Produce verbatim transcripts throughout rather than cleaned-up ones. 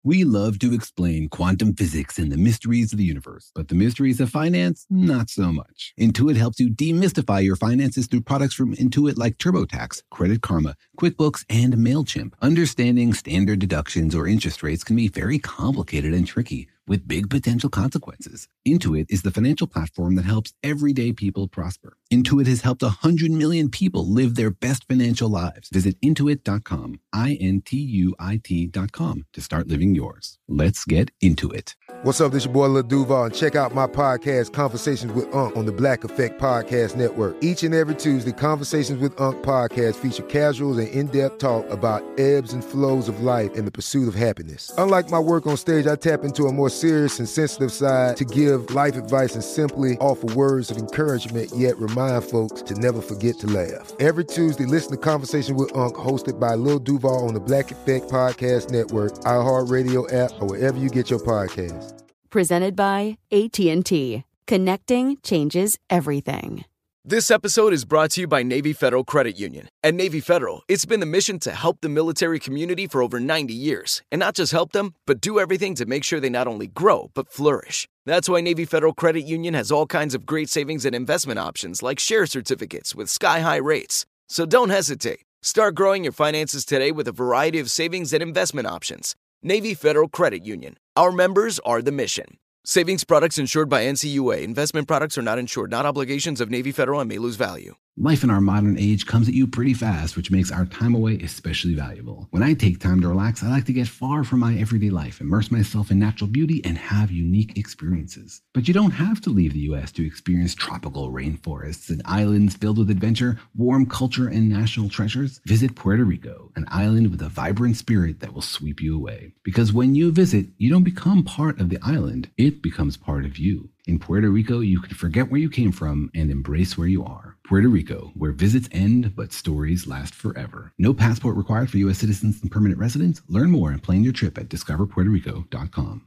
We love to explain quantum physics and the mysteries of the universe, but the mysteries of finance, not so much. Intuit helps you demystify your finances through products from Intuit like TurboTax, Credit Karma, QuickBooks, and MailChimp. Understanding standard deductions or interest rates can be very complicated and tricky, with big potential consequences. Intuit is the financial platform that helps everyday people prosper. Intuit has helped one hundred million people live their best financial lives. Visit intuit dot com, I N T U I T dot com, to start living yours. Let's get into it. What's up, this your boy Lil Duval, and check out my podcast, Conversations with Unc, on the Black Effect Podcast Network. Each and every Tuesday, Conversations with Unc podcast feature casuals and in-depth talk about ebbs and flows of life and the pursuit of happiness. Unlike my work on stage, I tap into a more serious and sensitive side to give life advice and simply offer words of encouragement, yet remind folks to never forget to laugh. Every Tuesday, listen to Conversation with Unc, hosted by Lil Duval on the Black Effect Podcast Network, iHeartRadio app, or wherever you get your podcasts. Presented by A T and T. Connecting changes everything. This episode is brought to you by Navy Federal Credit Union. At Navy Federal, it's been the mission to help the military community for over ninety years. And not just help them, but do everything to make sure they not only grow, but flourish. That's why Navy Federal Credit Union has all kinds of great savings and investment options like share certificates with sky-high rates. So don't hesitate. Start growing your finances today with a variety of savings and investment options. Navy Federal Credit Union. Our members are the mission. Savings products insured by N C U A. Investment products are not insured, not obligations of Navy Federal and may lose value. Life in our modern age comes at you pretty fast, which makes our time away especially valuable. When I take time to relax, I like to get far from my everyday life, immerse myself in natural beauty, and have unique experiences. But you don't have to leave the U S to experience tropical rainforests and islands filled with adventure, warm culture, and national treasures. Visit Puerto Rico, an island with a vibrant spirit that will sweep you away. Because when you visit, you don't become part of the island, it becomes part of you. In Puerto Rico, you can forget where you came from and embrace where you are. Puerto Rico, where visits end, but stories last forever. No passport required for U S citizens and permanent residents. Learn more and plan your trip at discover puerto rico dot com.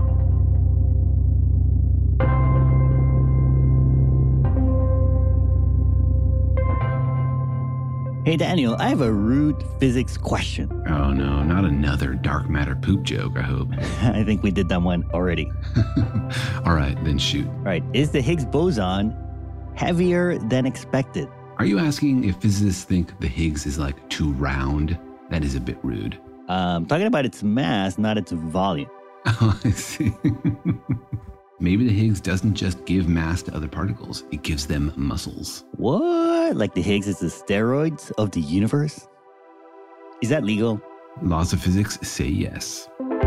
Hey, Daniel, I have a rude physics question. Oh, no, not another dark matter poop joke, I hope. I think we did that one already. All right, then shoot. All right. Is the Higgs boson heavier than expected? Are you asking if physicists think the Higgs is like too round? That is a bit rude. Um, talking about its mass, not its volume. Oh, I see. Maybe the Higgs doesn't just give mass to other particles, it gives them muscles. What? Like the Higgs is the steroids of the universe? Is that legal? Laws of physics say yes.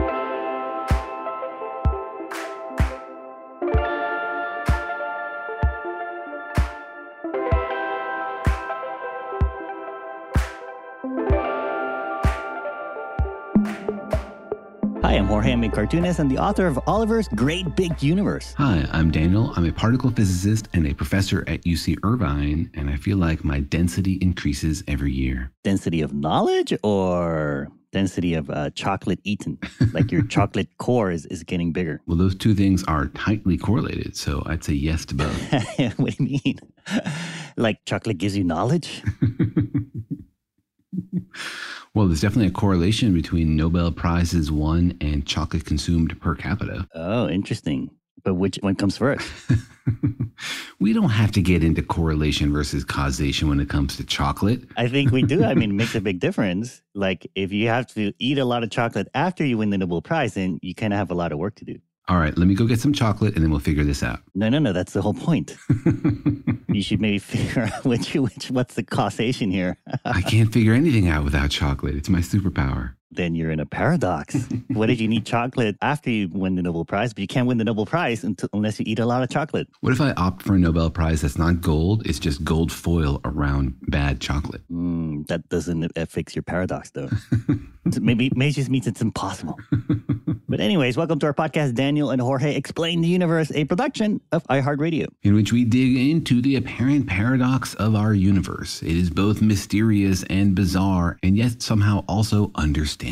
Hi, I'm Jorge. I'm a cartoonist and the author of Oliver's Great Big Universe. Hi, I'm Daniel. I'm a particle physicist and a professor at U C Irvine, and I feel like my density increases every year. Density of knowledge or density of uh, chocolate eaten? Like your chocolate core is, is getting bigger. Well, those two things are tightly correlated, so I'd say yes to both. What do you mean? Like chocolate gives you knowledge? Well, there's definitely a correlation between Nobel Prizes won and chocolate consumed per capita. Oh, interesting. But which one comes first? We don't have to get into correlation versus causation when it comes to chocolate. I think we do. I mean, it makes a big difference. Like if you have to eat a lot of chocolate after you win the Nobel Prize, then you kind of have a lot of work to do. All right, let me go get some chocolate and then we'll figure this out. No, no, no. That's the whole point. You should maybe figure out which, which, what's the causation here. I can't figure anything out without chocolate. It's my superpower. Then you're in a paradox. What if you need chocolate after you win the Nobel Prize, but you can't win the Nobel Prize until, unless you eat a lot of chocolate? What if I opt for a Nobel Prize that's not gold, it's just gold foil around bad chocolate? Mm, that doesn't uh, fix your paradox, though. maybe, maybe it just means it's impossible. But anyways, welcome to our podcast, Daniel and Jorge Explain the Universe, a production of iHeartRadio. In which we dig into the apparent paradox of our universe. It is both mysterious and bizarre, and yet somehow also understandable.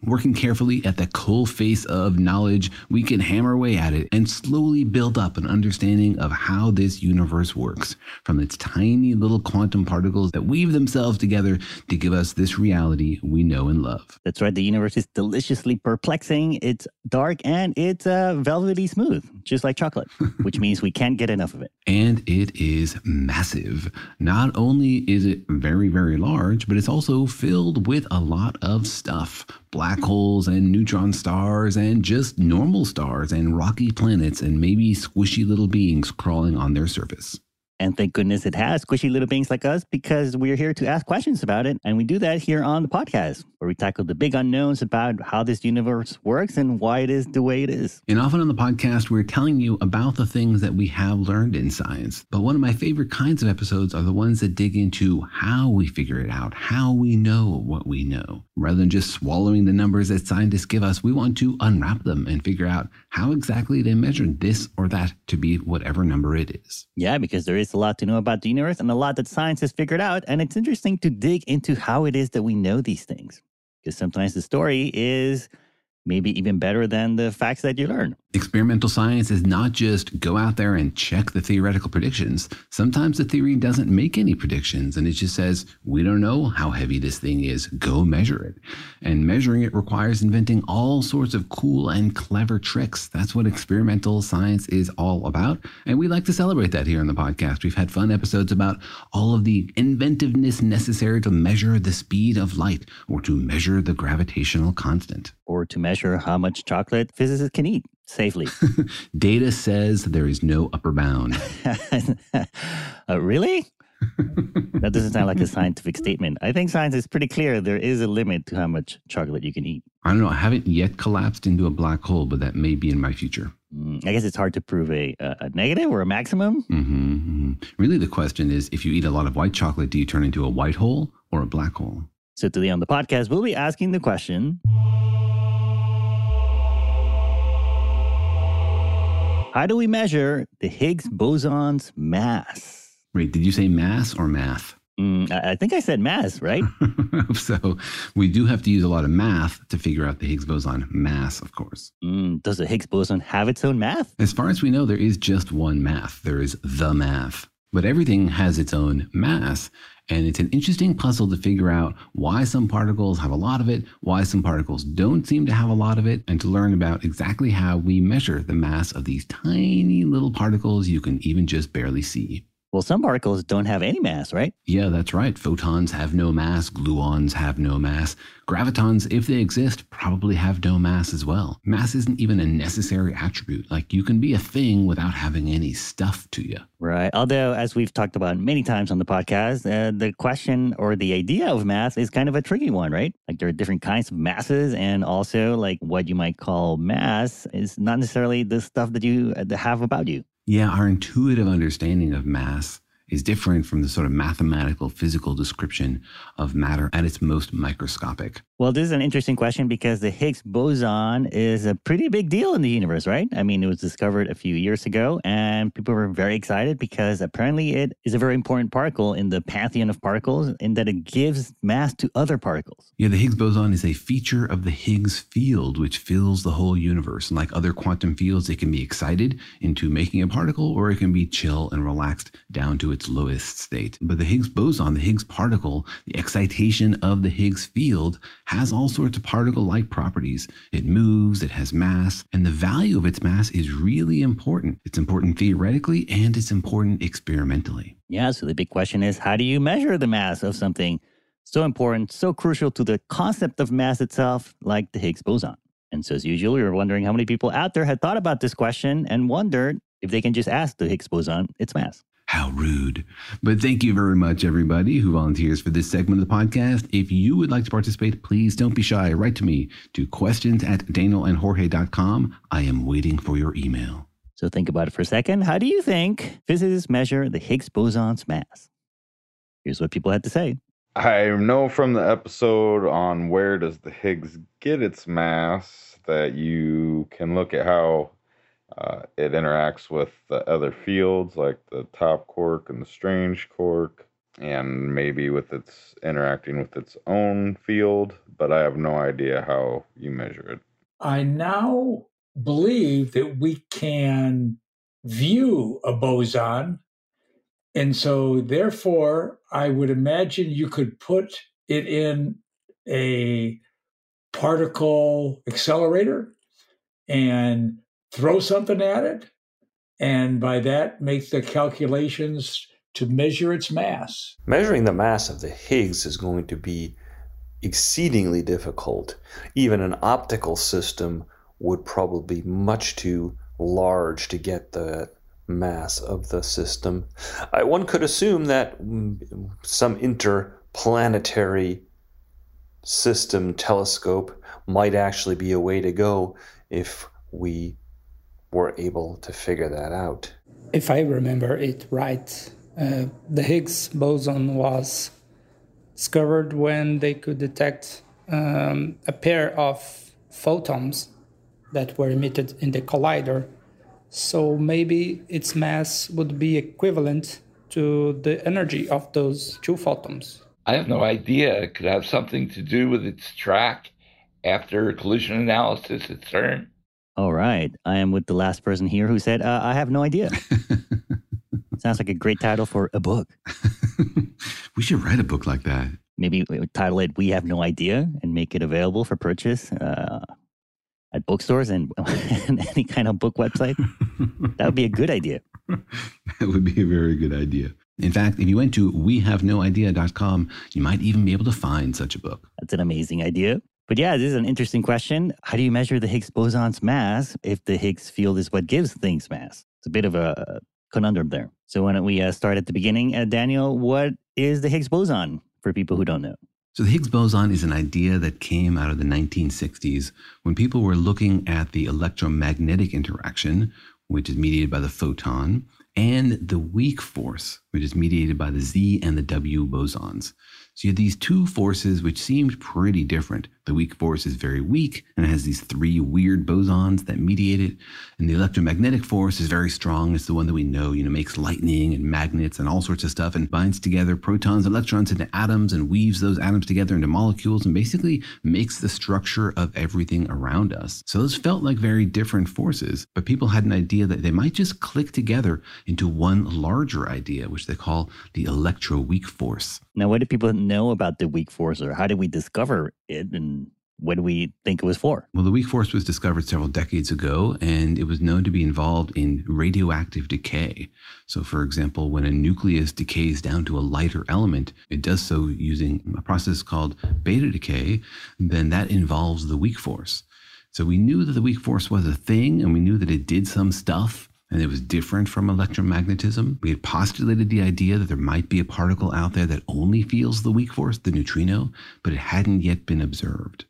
Working carefully at the coal face of knowledge, we can hammer away at it and slowly build up an understanding of how this universe works, from its tiny little quantum particles that weave themselves together to give us this reality we know and love. That's right. The universe is deliciously perplexing. It's dark and it's uh, velvety smooth, just like chocolate, which means we can't get enough of it. And it is massive. Not only is it very, very large, but it's also filled with a lot of stuff. Black holes and neutron stars and just normal stars and rocky planets and maybe squishy little beings crawling on their surface. And thank goodness it has squishy little beings like us, because we're here to ask questions about it. And we do that here on the podcast, where we tackle the big unknowns about how this universe works and why it is the way it is. And often on the podcast, we're telling you about the things that we have learned in science. But one of my favorite kinds of episodes are the ones that dig into how we figure it out, how we know what we know. Rather than just swallowing the numbers that scientists give us, we want to unwrap them and figure out how exactly they measured this or that to be whatever number it is. Yeah, because there is a lot to know about the universe and a lot that science has figured out. And it's interesting to dig into how it is that we know these things. Because sometimes the story is maybe even better than the facts that you learn. Experimental science is not just go out there and check the theoretical predictions. Sometimes the theory doesn't make any predictions and it just says, we don't know how heavy this thing is. Go measure it. And measuring it requires inventing all sorts of cool and clever tricks. That's what experimental science is all about. And we like to celebrate that here on the podcast. We've had fun episodes about all of the inventiveness necessary to measure the speed of light or to measure the gravitational constant. Or to measure how much chocolate physicists can eat safely. Data says there is no upper bound. uh, really? That doesn't sound like a scientific statement. I think science is pretty clear. There is a limit to how much chocolate you can eat. I don't know. I haven't yet collapsed into a black hole, but that may be in my future. Mm, I guess it's hard to prove a, a, a negative or a maximum. Mm-hmm, mm-hmm. Really, the question is, if you eat a lot of white chocolate, do you turn into a white hole or a black hole? So today on the podcast, we'll be asking the question, how do we measure the Higgs boson's mass? Wait, did you say mass or math? Mm, I, I think I said mass, right? So we do have to use a lot of math to figure out the Higgs boson mass, of course. Mm, does the Higgs boson have its own math? As far as we know, there is just one math. There is the math. But everything has its own mass. And it's an interesting puzzle to figure out why some particles have a lot of it, why some particles don't seem to have a lot of it, and to learn about exactly how we measure the mass of these tiny little particles you can even just barely see. Well, some particles don't have any mass, right? Yeah, that's right. Photons have no mass. Gluons have no mass. Gravitons, if they exist, probably have no mass as well. Mass isn't even a necessary attribute. Like, you can be a thing without having any stuff to you. Right. Although, as we've talked about many times on the podcast, uh, the question or the idea of mass is kind of a tricky one, right? Like, there are different kinds of masses, and also, like, what you might call mass is not necessarily the stuff that you uh, have about you. Yeah, our intuitive understanding of mass is different from the sort of mathematical, physical description of matter at its most microscopic. Well, this is an interesting question because the Higgs boson is a pretty big deal in the universe, right? I mean, it was discovered a few years ago, and people were very excited because apparently it is a very important particle in the pantheon of particles in that it gives mass to other particles. Yeah, the Higgs boson is a feature of the Higgs field, which fills the whole universe. And like other quantum fields, it can be excited into making a particle, or it can be chill and relaxed down to its lowest state. But the Higgs boson, the Higgs particle, the excitation of the Higgs field has all sorts of particle-like properties. It moves, it has mass, and the value of its mass is really important. It's important theoretically, and it's important experimentally. Yeah, so the big question is, how do you measure the mass of something so important, so crucial to the concept of mass itself, like the Higgs boson? And so as usual, we were wondering how many people out there had thought about this question and wondered if they can just ask the Higgs boson its mass. How rude. But thank you very much, everybody who volunteers for this segment of the podcast. If you would like to participate, please don't be shy. Write to me to questions at daniel and jorge dot com. I am waiting for your email. So think about it for a second. How do you think physicists measure the Higgs boson's mass? Here's what people had to say. I know from the episode on where does the Higgs get its mass that you can look at how Uh, it interacts with the other fields like the top quark and the strange quark. and maybe with its interacting with its own field, but I have no idea how you measure it. I now believe that we can view a boson, and so therefore I would imagine you could put it in a particle accelerator and throw something at it, and by that make the calculations to measure its mass. Measuring the mass of the Higgs is going to be exceedingly difficult. Even an optical system would probably be much too large to get the mass of the system. I, one could assume that some interplanetary system telescope might actually be a way to go if we were able to figure that out. If I remember it right, uh, the Higgs boson was discovered when they could detect um, a pair of photons that were emitted in the collider. So maybe its mass would be equivalent to the energy of those two photons. I have no idea. It could have something to do with its track after collision analysis at CERN. All right. I am with the last person here who said, uh, I have no idea. Sounds like a great title for a book. We should write a book like that. Maybe we would title it We Have No Idea and make it available for purchase uh, at bookstores and, and any kind of book website. That would be a good idea. That would be a very good idea. In fact, if you went to we have no idea dot com, you might even be able to find such a book. That's an amazing idea. But yeah, this is an interesting question. How do you measure the Higgs boson's mass if the Higgs field is what gives things mass? It's a bit of a conundrum there. So why don't we uh, start at the beginning? Uh, Daniel, what is the Higgs boson for people who don't know? So the Higgs boson is an idea that came out of the nineteen sixties when people were looking at the electromagnetic interaction, which is mediated by the photon, and the weak force, which is mediated by the Z and the W bosons. So you have these two forces which seemed pretty different. The weak force is very weak and it has these three weird bosons that mediate it. And the electromagnetic force is very strong. It's the one that we know, you know, makes lightning and magnets and all sorts of stuff and binds together protons, electrons into atoms and weaves those atoms together into molecules and basically makes the structure of everything around us. So those felt like very different forces, but people had an idea that they might just click together into one larger idea, which they call the electroweak force. Now, what do people know about the weak force, or how did we discover it, and what do we think it was for? Well, the weak force was discovered several decades ago, and it was known to be involved in radioactive decay. So, for example, when a nucleus decays down to a lighter element, it does so using a process called beta decay, then that involves the weak force. So we knew that the weak force was a thing, and we knew that it did some stuff, and it was different from electromagnetism. We had postulated the idea that there might be a particle out there that only feels the weak force, the neutrino, but it hadn't yet been observed.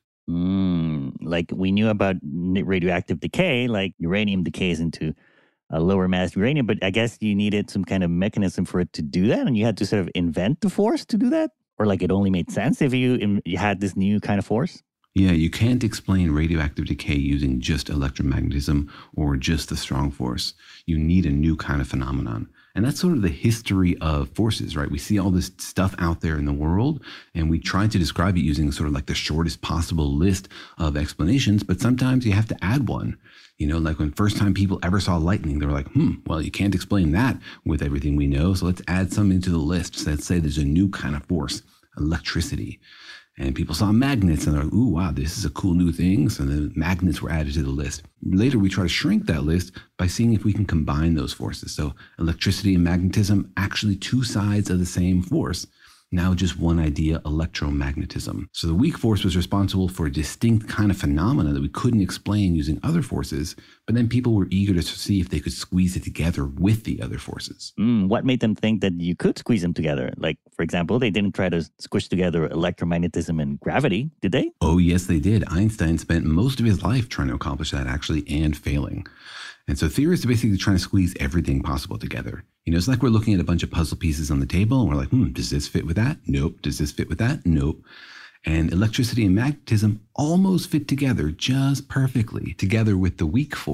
Mm, like we knew about radioactive decay, like uranium decays into a lower mass uranium, but I guess you needed some kind of mechanism for it to do that, and you had to sort of invent the force to do that? Or like it only made sense if you, you had this new kind of force? Yeah, you can't explain radioactive decay using just electromagnetism or just the strong force. You need a new kind of phenomenon. And that's sort of the history of forces, right? We see all this stuff out there in the world, and we try to describe it using sort of like the shortest possible list of explanations, but sometimes you have to add one. You know, like when first time people ever saw lightning, they were like, hmm, well, you can't explain that with everything we know, so let's add something to the list. So let's say there's a new kind of force, electricity. And people saw magnets and they're like, ooh, wow, this is a cool new thing. So the magnets were added to the list. Later, we try to shrink that list by seeing if we can combine those forces. So electricity and magnetism, actually two sides of the same force. Now just one idea, electromagnetism. So the weak force was responsible for a distinct kind of phenomena that we couldn't explain using other forces, but then people were eager to see if they could squeeze it together with the other forces. Mm, what made them think that you could squeeze them together? Like, for example, they didn't try to squish together electromagnetism and gravity, did they? Oh, yes, they did. Einstein spent most of his life trying to accomplish that, actually, and failing. And so theorists are basically trying to squeeze everything possible together. You know, it's like we're looking at a bunch of puzzle pieces on the table and we're like, hmm, does this fit with that? Nope. Does this fit with that? Nope. And electricity and magnetism almost fit together just perfectly, together with the weak force.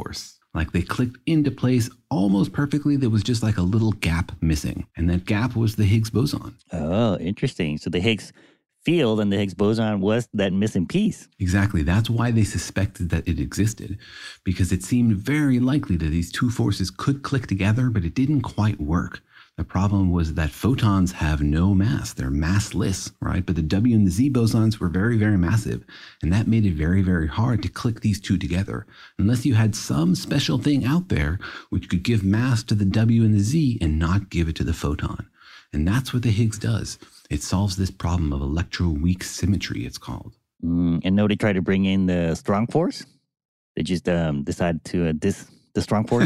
Like they clicked into place almost perfectly. There was just like a little gap missing. And that gap was the Higgs boson. Oh, interesting. So the Higgs field and the Higgs boson was that missing piece. Exactly. That's why they suspected that it existed, because it seemed very likely that these two forces could click together, but it didn't quite work. The problem was that photons have no mass. They're massless, right? But the W and the Z bosons were very, very massive. And that made it very, very hard to click these two together, unless you had some special thing out there which could give mass to the W and the Z and not give it to the photon. And that's what the Higgs does. It solves this problem of electroweak symmetry, it's called. Mm, and now they try to bring in the strong force? They just um, decide to uh, dis the strong force?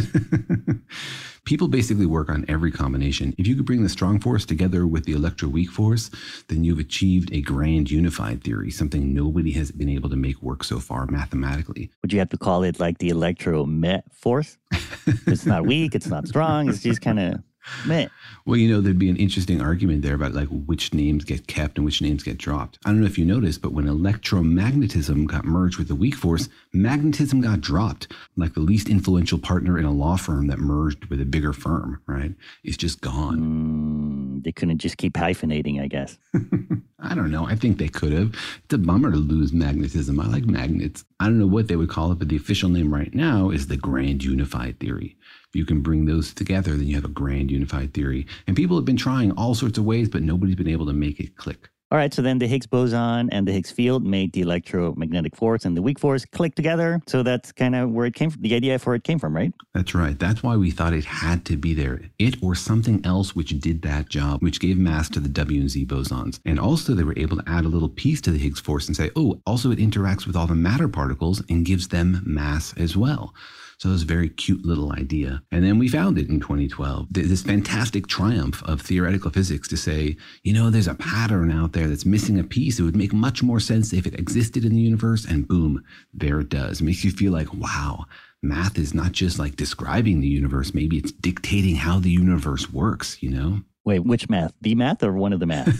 People basically work on every combination. If you could bring the strong force together with the electroweak force, then you've achieved a grand unified theory, something nobody has been able to make work so far mathematically. Would you have to call it like the electromet force? It's not weak, it's not strong, it's just kind of meh. Well, you know, there'd be an interesting argument there about like which names get kept and which names get dropped. I don't know if you noticed, but when electromagnetism got merged with the weak force, magnetism got dropped. Like the least influential partner in a law firm that merged with a bigger firm, right? It's just gone. Mm, they couldn't just keep hyphenating, I guess. I don't know. I think they could have. It's a bummer to lose magnetism. I like magnets. I don't know what they would call it, but the official name right now is the grand unified theory. If you can bring those together, then you have a grand unified theory. And people have been trying all sorts of ways, but nobody's been able to make it click. All right, so then the Higgs boson and the Higgs field made the electromagnetic force and the weak force click together. So that's kind of where it came from, the idea for where it came from, right? That's right. That's why we thought it had to be there. It or something else which did that job, which gave mass to the W and Z bosons. And also they were able to add a little piece to the Higgs force and say, oh, also it interacts with all the matter particles and gives them mass as well. So it was a very cute little idea. And then we found it in twenty twelve. This fantastic triumph of theoretical physics to say, you know, there's a pattern out there that's missing a piece. It would make much more sense if it existed in the universe. And boom, there it does. It makes you feel like, wow, math is not just like describing the universe. Maybe it's dictating how the universe works, you know? Wait, which math? The math or one of the maths?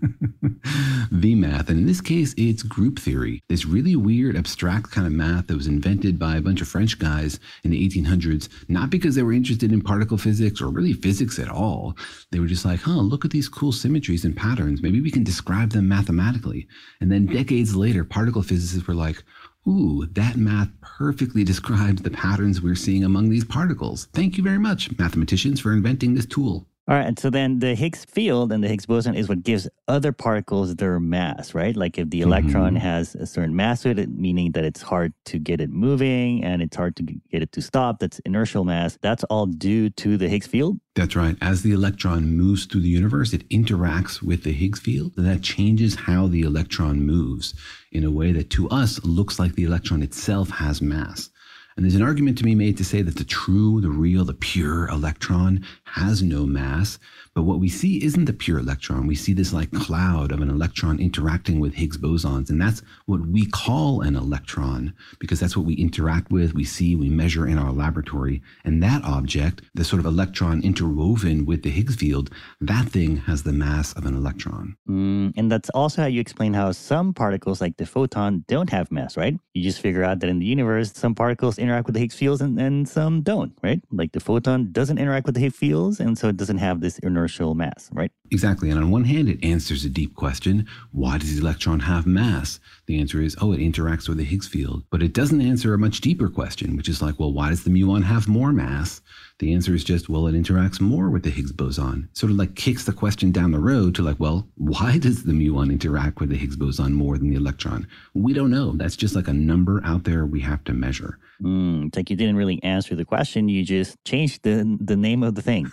The math. And in this case, it's group theory. This really weird, abstract kind of math that was invented by a bunch of French guys in the eighteen hundreds, not because they were interested in particle physics or really physics at all. They were just like, huh, look at these cool symmetries and patterns. Maybe we can describe them mathematically. And then decades later, particle physicists were like, ooh, that math perfectly describes the patterns we're seeing among these particles. Thank you very much, mathematicians, for inventing this tool. All right, and so then the Higgs field and the Higgs boson is what gives other particles their mass, right? Like if the electron mm-hmm. has a certain mass to it, meaning that it's hard to get it moving and it's hard to get it to stop, that's inertial mass, that's all due to the Higgs field? That's right. As the electron moves through the universe, it interacts with the Higgs field, and that changes how the electron moves in a way that to us looks like the electron itself has mass. And there's an argument to be made to say that the true, the real, the pure electron has no mass. But what we see isn't the pure electron. We see this like cloud of an electron interacting with Higgs bosons. And that's what we call an electron, because that's what we interact with, we see, we measure in our laboratory. And that object, the sort of electron interwoven with the Higgs field, that thing has the mass of an electron. Mm, and that's also how you explain how some particles like the photon don't have mass, right? You just figure out that in the universe, some particles interact with the Higgs fields and, and some don't, right? Like the photon doesn't interact with the Higgs fields, and so it doesn't have this inertial mass, right? Exactly. And on one hand, it answers a deep question. Why does the electron have mass? The answer is, oh, it interacts with the Higgs field. But it doesn't answer a much deeper question, which is like, well, why does the muon have more mass? The answer is just, well, it interacts more with the Higgs boson. Sort of like kicks the question down the road to like, well, why does the muon interact with the Higgs boson more than the electron? We don't know. That's just like a number out there we have to measure. Mm, it's like you didn't really answer the question. You just changed the, the name of the thing.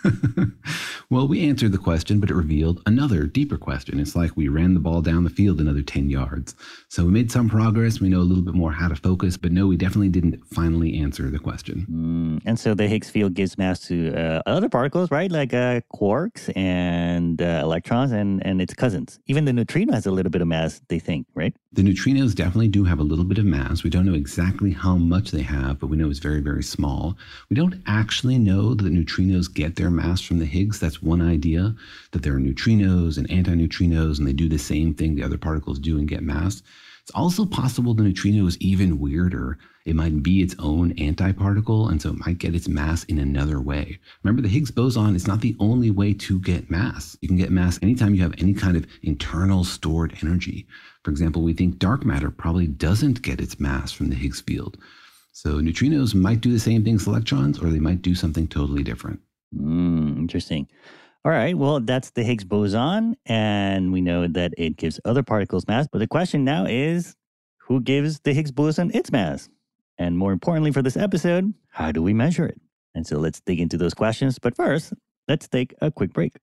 Well, we answered the question, but it revealed another deeper question. It's like we ran the ball down the field another ten yards. So we made some progress. We know a little bit more how to focus, but no, we definitely didn't finally answer the question. Mm, and so the Higgs field gives mass to uh, other particles, right? Like uh, quarks and uh, electrons and, and its cousins. Even the neutrino has a little bit of mass, they think, right? The neutrinos definitely do have a little bit of mass. We don't know exactly how much they have, but we know it's very, very small. We don't actually know that neutrinos get their mass from the Higgs. That's one idea, that there are neutrinos and antineutrinos, and they do the same thing the other particles do and get mass. It's also possible the neutrino is even weirder. It might be its own antiparticle, and so it might get its mass in another way. Remember, the Higgs boson is not the only way to get mass. You can get mass anytime you have any kind of internal stored energy. For example, we think dark matter probably doesn't get its mass from the Higgs field. So neutrinos might do the same thing as electrons, or they might do something totally different. Mm, interesting. All right, well, that's the Higgs boson, and we know that it gives other particles mass. But the question now is, who gives the Higgs boson its mass? And more importantly for this episode, how do we measure it? And so let's dig into those questions. But first, let's take a quick break.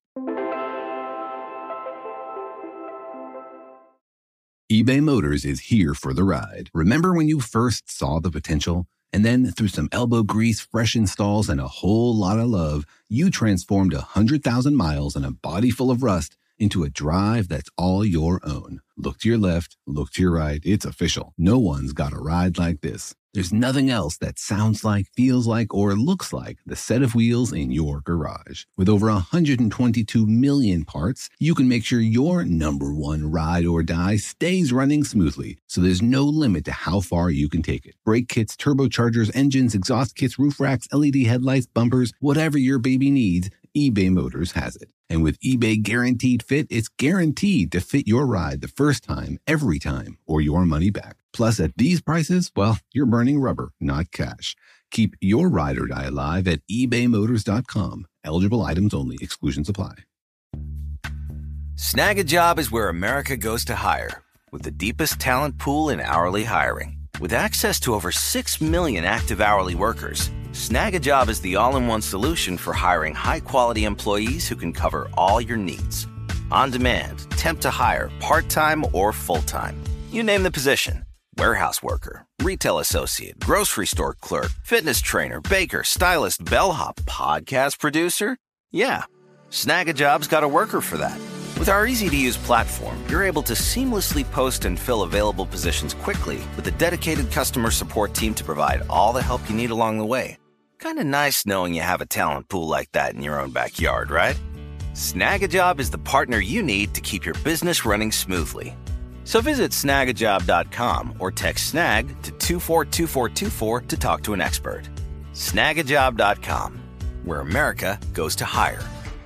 eBay Motors is here for the ride. Remember when you first saw the potential? And then through some elbow grease, fresh installs, and a whole lot of love, you transformed one hundred thousand miles and a body full of rust into a drive that's all your own. Look to your left, look to your right. It's official. No one's got a ride like this. There's nothing else that sounds like, feels like, or looks like the set of wheels in your garage. With over one hundred twenty-two million parts, you can make sure your number one ride or die stays running smoothly, so there's no limit to how far you can take it. Brake kits, turbochargers, engines, exhaust kits, roof racks, L E D headlights, bumpers, whatever your baby needs, eBay Motors has it. And with eBay Guaranteed Fit, it's guaranteed to fit your ride the first time, every time, or your money back. Plus, at these prices, well, you're burning rubber, not cash. Keep your ride or die alive at ebay motors dot com. Eligible items only. Exclusions apply. Snag a Job is where America goes to hire, with the deepest talent pool in hourly hiring. With access to over six million active hourly workers, Snag a Job is the all-in-one solution for hiring high-quality employees who can cover all your needs. On demand, temp to hire, part-time or full-time. You name the position. Warehouse worker, retail associate, grocery store clerk, fitness trainer, baker, stylist, bellhop, podcast producer. Yeah, Snag a Job's got a worker for that. With our easy-to-use platform, you're able to seamlessly post and fill available positions quickly with a dedicated customer support team to provide all the help you need along the way. Kind of nice knowing you have a talent pool like that in your own backyard, right? Snag a Job is the partner you need to keep your business running smoothly. So visit snag a job dot com or text SNAG to two four two four two four to talk to an expert. snag a job dot com, where America goes to hire.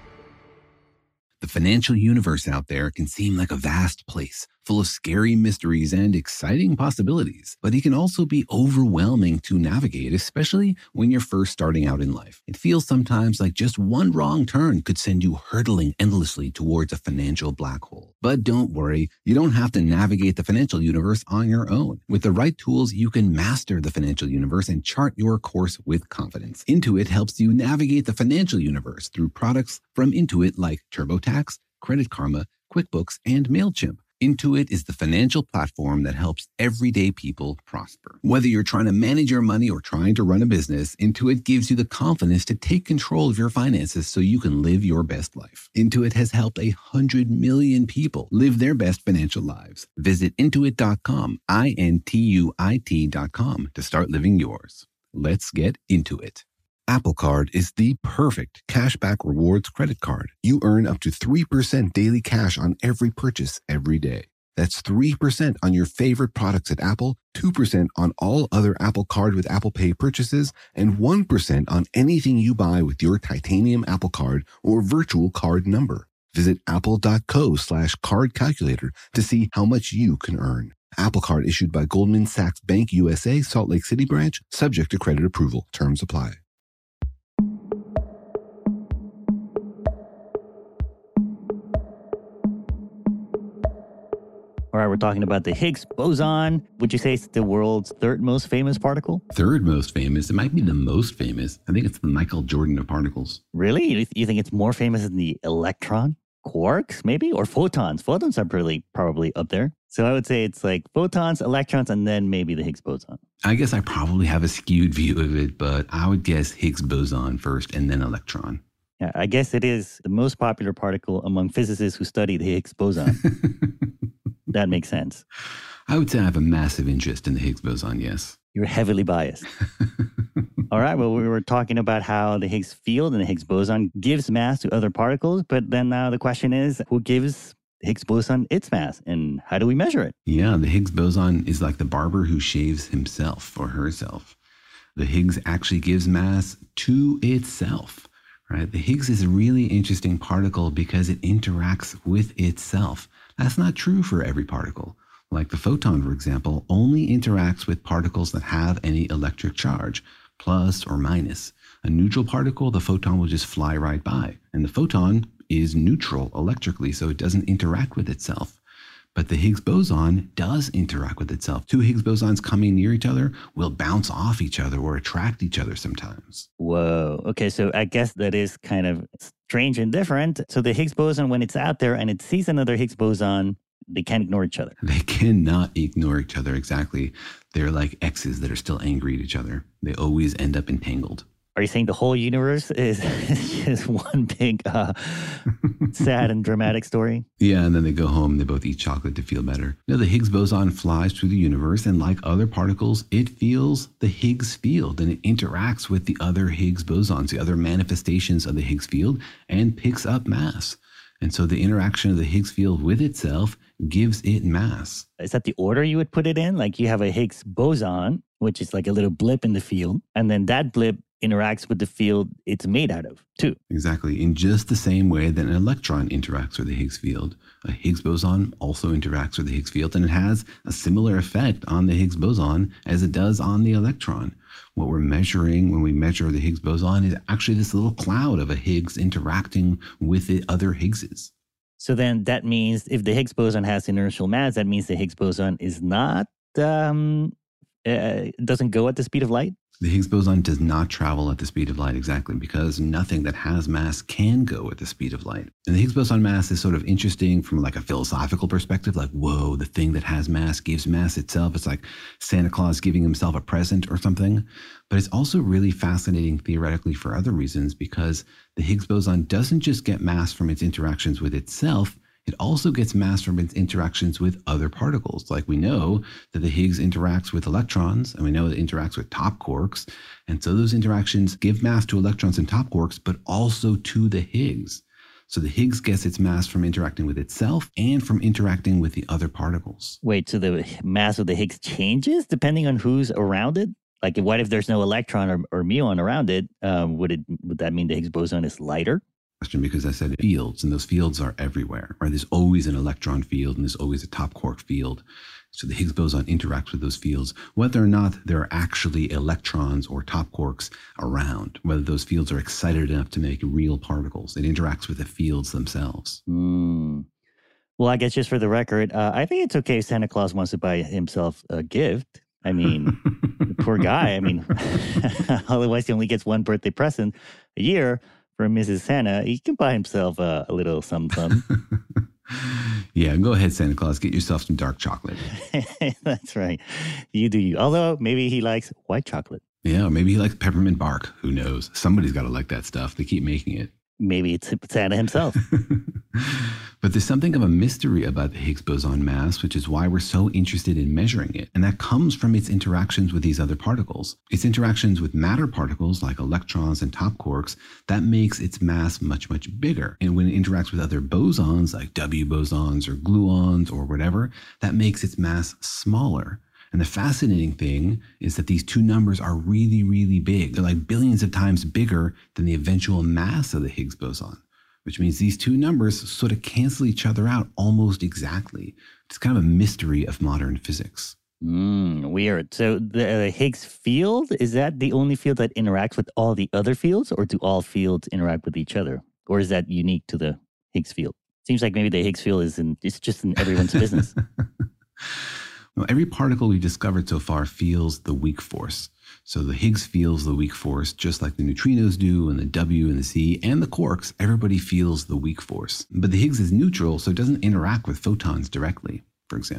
The financial universe out there can seem like a vast place, full of scary mysteries and exciting possibilities, but it can also be overwhelming to navigate, especially when you're first starting out in life. It feels sometimes like just one wrong turn could send you hurtling endlessly towards a financial black hole. But don't worry, you don't have to navigate the financial universe on your own. With the right tools, you can master the financial universe and chart your course with confidence. Intuit helps you navigate the financial universe through products from Intuit like TurboTax, Credit Karma, QuickBooks, and MailChimp. Intuit is the financial platform that helps everyday people prosper. Whether you're trying to manage your money or trying to run a business, Intuit gives you the confidence to take control of your finances so you can live your best life. Intuit has helped a hundred million people live their best financial lives. Visit intuit dot com, I N T U I T dot com to start living yours. Let's get into it. Apple Card is the perfect cashback rewards credit card. You earn up to three percent daily cash on every purchase every day. That's three percent on your favorite products at Apple, two percent on all other Apple Card with Apple Pay purchases, and one percent on anything you buy with your titanium Apple Card or virtual card number. Visit apple.co slash card calculator to see how much you can earn. Apple Card issued by Goldman Sachs Bank U S A, Salt Lake City branch, subject to credit approval. Terms apply. All right, we're talking about the Higgs boson. Would you say it's the world's third most famous particle? Third most famous. It might be the most famous. I think it's the Michael Jordan of particles. Really? You th- you think it's more famous than the electron? Quarks, maybe? Or photons? Photons are pretty probably up there. So I would say it's like photons, electrons, and then maybe the Higgs boson. I guess I probably have a skewed view of it, but I would guess Higgs boson first and then electron. Yeah, I guess it is the most popular particle among physicists who study the Higgs boson. That makes sense. I would say I have a massive interest in the Higgs boson, yes. You're heavily biased. All right, well, we were talking about how the Higgs field and the Higgs boson gives mass to other particles, but then now the question is, who gives Higgs boson its mass, and how do we measure it? Yeah, the Higgs boson is like the barber who shaves himself or herself. The Higgs actually gives mass to itself, right? The Higgs is a really interesting particle because it interacts with itself. That's not true for every particle. Like the photon, for example, only interacts with particles that have any electric charge, plus or minus. A neutral particle, the photon will just fly right by. And the photon is neutral electrically, so it doesn't interact with itself. But the Higgs boson does interact with itself. Two Higgs bosons coming near each other will bounce off each other or attract each other sometimes. Whoa. Okay, so I guess that is kind of strange and different. So the Higgs boson, when it's out there and it sees another Higgs boson, they can't ignore each other. They cannot ignore each other, exactly. They're like exes that are still angry at each other. They always end up entangled. Are you saying the whole universe is just one big uh, sad and dramatic story? Yeah, and then they go home and they both eat chocolate to feel better. No, the Higgs boson flies through the universe, and like other particles, it feels the Higgs field, and it interacts with the other Higgs bosons, the other manifestations of the Higgs field, and picks up mass. And so the interaction of the Higgs field with itself gives it mass. Is that the order you would put it in? Like you have a Higgs boson, which is like a little blip in the field, and then that blip interacts with the field it's made out of, too. Exactly. In just the same way that an electron interacts with the Higgs field, a Higgs boson also interacts with the Higgs field, and it has a similar effect on the Higgs boson as it does on the electron. What we're measuring when we measure the Higgs boson is actually this little cloud of a Higgs interacting with the other Higgses. So then that means if the Higgs boson has inertial mass, that means the Higgs boson is not, um, uh, doesn't go at the speed of light? The Higgs boson does not travel at the speed of light, exactly, because nothing that has mass can go at the speed of light. And the Higgs boson mass is sort of interesting from like a philosophical perspective, like, whoa, the thing that has mass gives mass itself. It's like Santa Claus giving himself a present or something. But it's also really fascinating theoretically for other reasons, because the Higgs boson doesn't just get mass from its interactions with itself, it also gets mass from its interactions with other particles. Like we know that the Higgs interacts with electrons, and we know it interacts with top quarks. And so those interactions give mass to electrons and top quarks, but also to the Higgs. So the Higgs gets its mass from interacting with itself and from interacting with the other particles. Wait, so the mass of the Higgs changes depending on who's around it? Like what if there's no electron or, or muon around it? Um, would it would that mean the Higgs boson is lighter? Because I said fields, and those fields are everywhere, right? There's always an electron field, and there's always a top quark field. So the Higgs boson interacts with those fields, whether or not there are actually electrons or top quarks around, whether those fields are excited enough to make real particles. It interacts with the fields themselves. Mm. Well, I guess just for the record, uh, I think it's okay if Santa Claus wants to buy himself a gift. I mean, the poor guy. I mean, otherwise he only gets one birthday present a year. For Missus Santa, he can buy himself uh, a little something. Yeah, go ahead, Santa Claus. Get yourself some dark chocolate. That's right. You do you. Although maybe he likes white chocolate. Yeah, or maybe he likes peppermint bark. Who knows? Somebody's got to like that stuff. They keep making it. Maybe it's Santa himself. But there's something of a mystery about the Higgs boson mass, which is why we're so interested in measuring it. And that comes from its interactions with these other particles. Its interactions with matter particles like electrons and top quarks, that makes its mass much, much bigger. And when it interacts with other bosons like W bosons or gluons or whatever, that makes its mass smaller. And the fascinating thing is that these two numbers are really, really big. They're like billions of times bigger than the eventual mass of the Higgs boson, which means these two numbers sort of cancel each other out almost exactly. It's kind of a mystery of modern physics. Mm, weird. So the uh, Higgs field, is that the only field that interacts with all the other fields, or do all fields interact with each other? Or is that unique to the Higgs field? Seems like maybe the Higgs field is in, it's just in everyone's business. Well, every particle we've discovered so far feels the weak force. So the Higgs feels the weak force, just like the neutrinos do, and the W and the C and the quarks. Everybody feels the weak force. But the Higgs is neutral, so it doesn't interact with photons directly, for example.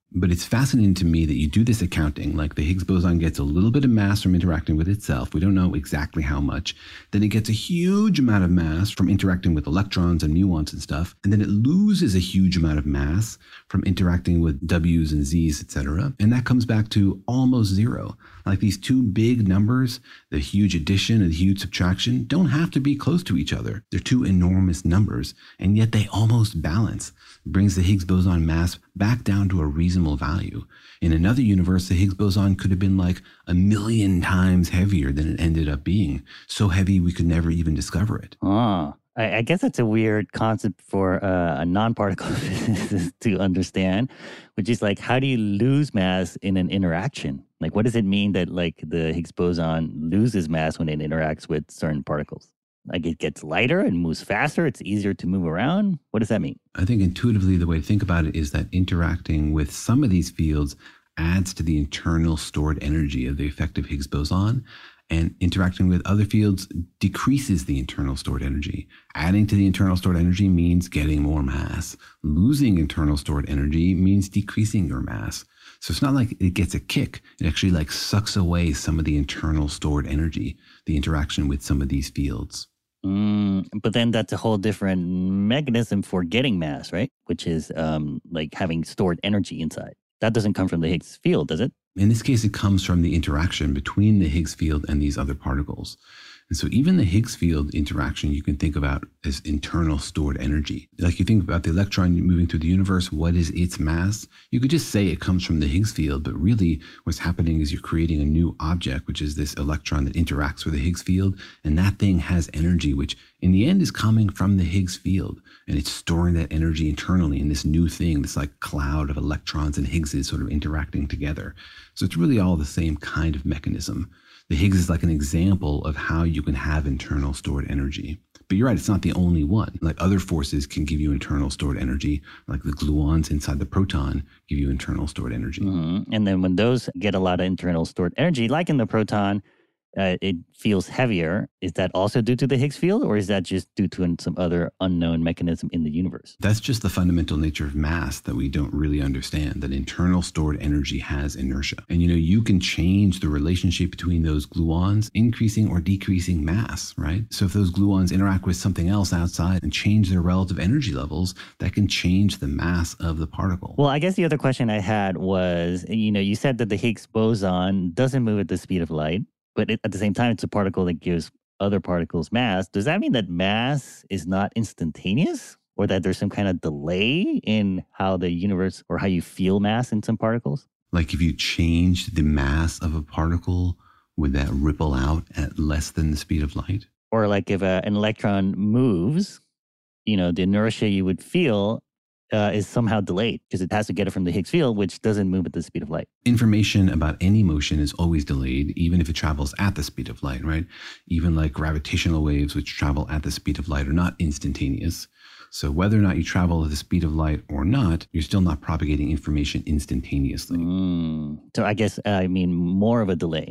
But it's fascinating to me that you do this accounting, like the Higgs boson gets a little bit of mass from interacting with itself. We don't know exactly how much. Then it gets a huge amount of mass from interacting with electrons and muons and stuff. And then it loses a huge amount of mass from interacting with W's and Z's, et cetera. And that comes back to almost zero. Like these two big numbers, the huge addition and the huge subtraction, don't have to be close to each other. They're two enormous numbers, and yet they almost balance. It brings the Higgs boson mass back down to a reasonable value. In another universe, the Higgs boson could have been like a million times heavier than it ended up being. So heavy we could never even discover it. Ah. I guess that's a weird concept for uh, a non-particle physicist to understand, which is like, how do you lose mass in an interaction? Like, what does it mean that like the Higgs boson loses mass when it interacts with certain particles? Like it gets lighter and moves faster, it's easier to move around? What does that mean? I think intuitively the way to think about it is that interacting with some of these fields adds to the internal stored energy of the effective Higgs boson. And interacting with other fields decreases the internal stored energy. Adding to the internal stored energy means getting more mass. Losing internal stored energy means decreasing your mass. So it's not like it gets a kick. It actually like sucks away some of the internal stored energy, the interaction with some of these fields. Mm, but then that's a whole different mechanism for getting mass, right? Which is um, like having stored energy inside. That doesn't come from the Higgs field, does it? In this case, it comes from the interaction between the Higgs field and these other particles. And so even the Higgs field interaction you can think about as internal stored energy. Like you think about the electron moving through the universe, what is its mass? You could just say it comes from the Higgs field, but really what's happening is you're creating a new object, which is this electron that interacts with the Higgs field. And that thing has energy, which in the end is coming from the Higgs field. And it's storing that energy internally in this new thing, this like cloud of electrons and Higgses sort of interacting together. So it's really all the same kind of mechanism. The Higgs is like an example of how you can have internal stored energy. But you're right, it's not the only one. Like other forces can give you internal stored energy, like the gluons inside the proton give you internal stored energy. Mm-hmm. And then when those get a lot of internal stored energy, like in the proton, uh, it feels heavier. Is that also due to the Higgs field, or is that just due to some other unknown mechanism in the universe? That's just the fundamental nature of mass that we don't really understand, that internal stored energy has inertia. And you know, you can change the relationship between those gluons, increasing or decreasing mass, right? So if those gluons interact with something else outside and change their relative energy levels, that can change the mass of the particle. Well, I guess the other question I had was, you know, you said that the Higgs boson doesn't move at the speed of light, but it, at the same time, it's a particle that gives other particles mass. Does that mean that mass is not instantaneous, or that there's some kind of delay in how the universe or how you feel mass in some particles? Like if you change the mass of a particle, would that ripple out at less than the speed of light? Or like if a, an electron moves, you know, the inertia you would feel Uh, is somehow delayed because it has to get it from the Higgs field, which doesn't move at the speed of light. Information about any motion is always delayed, even if it travels at the speed of light, right? Even like gravitational waves, which travel at the speed of light, are not instantaneous. So whether or not you travel at the speed of light or not, you're still not propagating information instantaneously. Mm. So I guess, uh, I mean, more of a delay.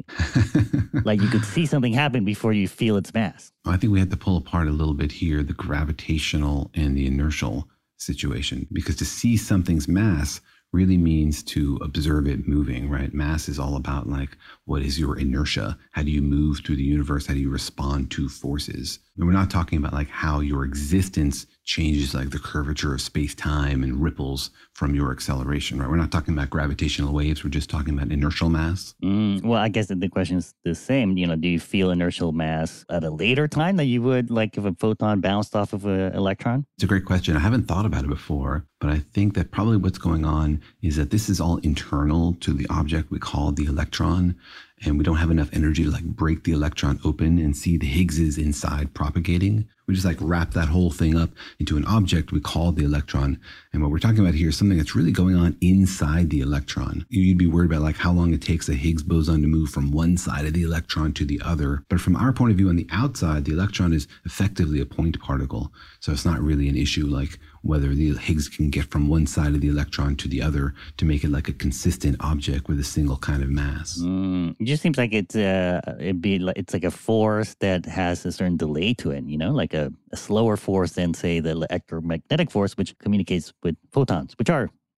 Like you could see something happen before you feel its mass. I think we have to pull apart a little bit here, the gravitational and the inertial situation, because to see something's mass really means to observe it moving, right? Mass is all about like, what is your inertia? How do you move through the universe? How do you respond to forces? And we're not talking about like how your existence changes like the curvature of space-time and ripples from your acceleration, right? We're not talking about gravitational waves. We're just talking about inertial mass. Mm, well, I guess the question is the same. You know, do you feel inertial mass at a later time that you would like if a photon bounced off of an electron? It's a great question. I haven't thought about it before, but I think that probably what's going on is that this is all internal to the object we call the electron. And we don't have enough energy to like break the electron open and see the Higgses inside propagating. We just like wrap that whole thing up into an object we call the electron. And what we're talking about here is something that's really going on inside the electron. You'd be worried about like how long it takes a Higgs boson to move from one side of the electron to the other. But from our point of view on the outside, the electron is effectively a point particle. So it's not really an issue like whether the Higgs can get from one side of the electron to the other to make it like a consistent object with a single kind of mass. Mm, it just seems like it's uh, it'd be like, it's like a force that has a certain delay to it, you know, like a, a slower force than say the electromagnetic force, which communicates with photons, which are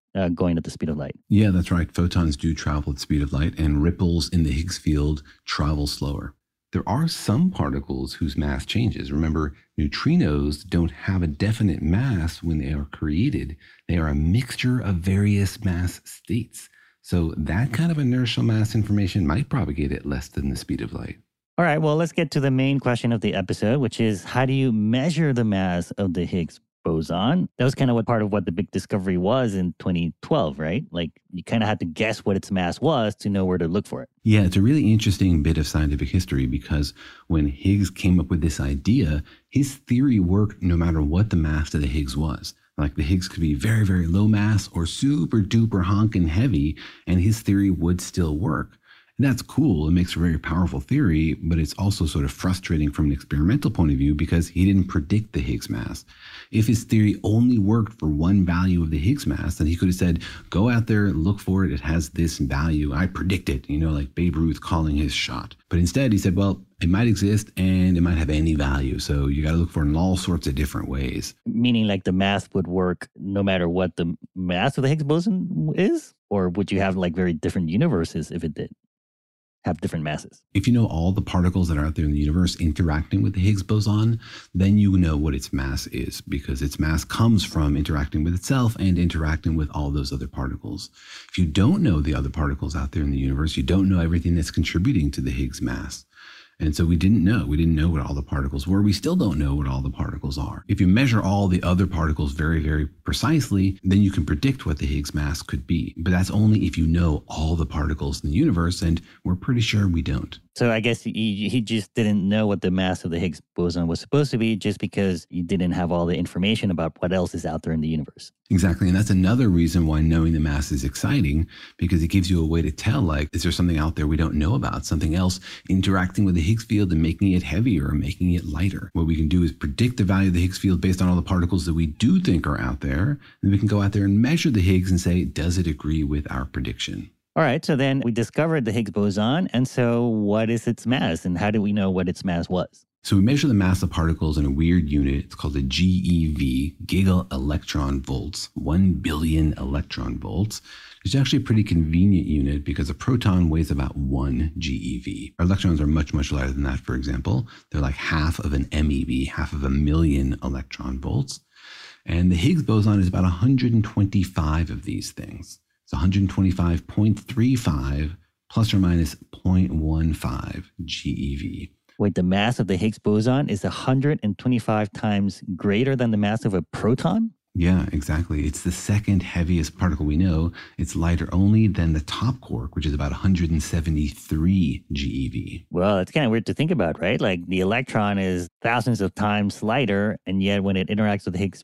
uh, going at the speed of light. Yeah, that's right. Photons do travel at the speed of light, and ripples in the Higgs field travel slower. There are some particles whose mass changes. Remember, neutrinos don't have a definite mass when they are created. They are a mixture of various mass states. So that kind of inertial mass information might propagate at less than the speed of light. All right, well, let's get to the main question of the episode, which is how do you measure the mass of the Higgs boson? That was kind of what part of what the big discovery was in twenty twelve, right? Like you kind of had to guess what its mass was to know where to look for it. Yeah, it's a really interesting bit of scientific history because when Higgs came up with this idea, his theory worked no matter what the mass of the Higgs was. Like the Higgs could be very, very low mass or super duper honking heavy, and his theory would still work. And that's cool. It makes a very powerful theory, but it's also sort of frustrating from an experimental point of view because he didn't predict the Higgs mass. If his theory only worked for one value of the Higgs mass, then he could have said, go out there, look for it. It has this value. I predict it, you know, like Babe Ruth calling his shot. But instead he said, well, it might exist and it might have any value. So you got to look for it in all sorts of different ways. Meaning like the math would work no matter what the mass of the Higgs boson is? Or would you have like very different universes if it did have different masses? If you know all the particles that are out there in the universe interacting with the Higgs boson, then you know what its mass is because its mass comes from interacting with itself and interacting with all those other particles. If you don't know the other particles out there in the universe, you don't know everything that's contributing to the Higgs mass. And so we didn't know. We didn't know what all the particles were. We still don't know what all the particles are. If you measure all the other particles very, very precisely, then you can predict what the Higgs mass could be. But that's only if you know all the particles in the universe, and we're pretty sure we don't. So I guess he, he just didn't know what the mass of the Higgs boson was supposed to be just because you didn't have all the information about what else is out there in the universe. Exactly. And that's another reason why knowing the mass is exciting, because it gives you a way to tell, like, is there something out there we don't know about, something else interacting with the Higgs field and making it heavier or making it lighter? What we can do is predict the value of the Higgs field based on all the particles that we do think are out there. And we can go out there and measure the Higgs and say, does it agree with our prediction? All right, so then we discovered the Higgs boson. And so what is its mass and how do we know what its mass was? So we measure the mass of particles in a weird unit. It's called a G E V, giga electron volts, one billion electron volts. It's actually a pretty convenient unit because a proton weighs about one G E V. Our electrons are much, much lighter than that, for example. They're like half of an M E V, half of a million electron volts. And the Higgs boson is about one hundred twenty-five of these things. It's one hundred twenty-five point three five plus or minus zero point one five G E V. Wait, the mass of the Higgs boson is one hundred twenty-five times greater than the mass of a proton? Yeah, exactly. It's the second heaviest particle we know. It's lighter only than the top quark, which is about one hundred seventy-three G E V. Well, it's kind of weird to think about, right? Like the electron is thousands of times lighter, and yet when it interacts with the Higgs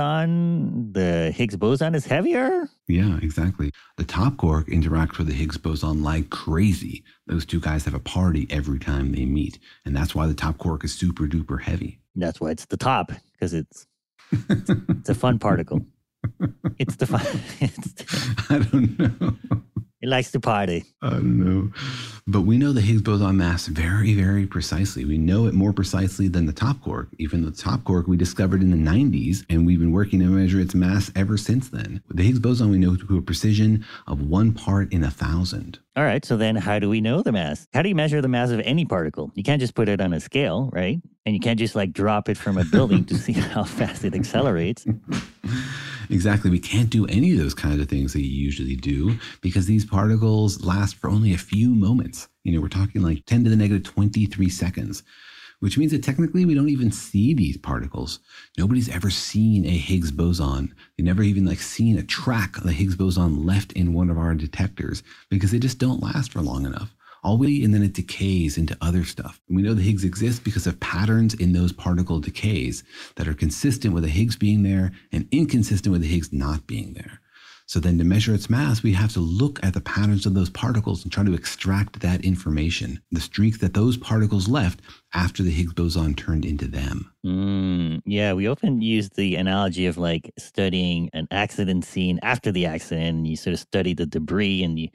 boson, the Higgs boson is heavier? Yeah, exactly. The top quark interacts with the Higgs boson like crazy. Those two guys have a party every time they meet, and that's why the top quark is super duper heavy. That's why it's the top, because it's it's a fun particle. It's the fun. It's, I don't know. It likes to party. I don't know. But we know the Higgs boson mass very, very precisely. We know it more precisely than the top quark. Even the top quark we discovered in the nineties, and we've been working to measure its mass ever since then. The Higgs boson we know to a precision of one part in a thousand. All right, so then how do we know the mass? How do you measure the mass of any particle? You can't just put it on a scale, right? And you can't just like drop it from a building to see how fast it accelerates. Exactly. We can't do any of those kinds of things that you usually do because these particles last for only a few moments. You know, we're talking like ten to the negative twenty-three seconds, which means that technically we don't even see these particles. Nobody's ever seen a Higgs boson. They never even like seen a track of the Higgs boson left in one of our detectors because they just don't last for long enough. All we, and then it decays into other stuff. And we know the Higgs exists because of patterns in those particle decays that are consistent with the Higgs being there and inconsistent with the Higgs not being there. So then to measure its mass, we have to look at the patterns of those particles and try to extract that information, the streaks that those particles left after the Higgs boson turned into them. Mm, yeah, we often use the analogy of like studying an accident scene after the accident. And you sort of study the debris and you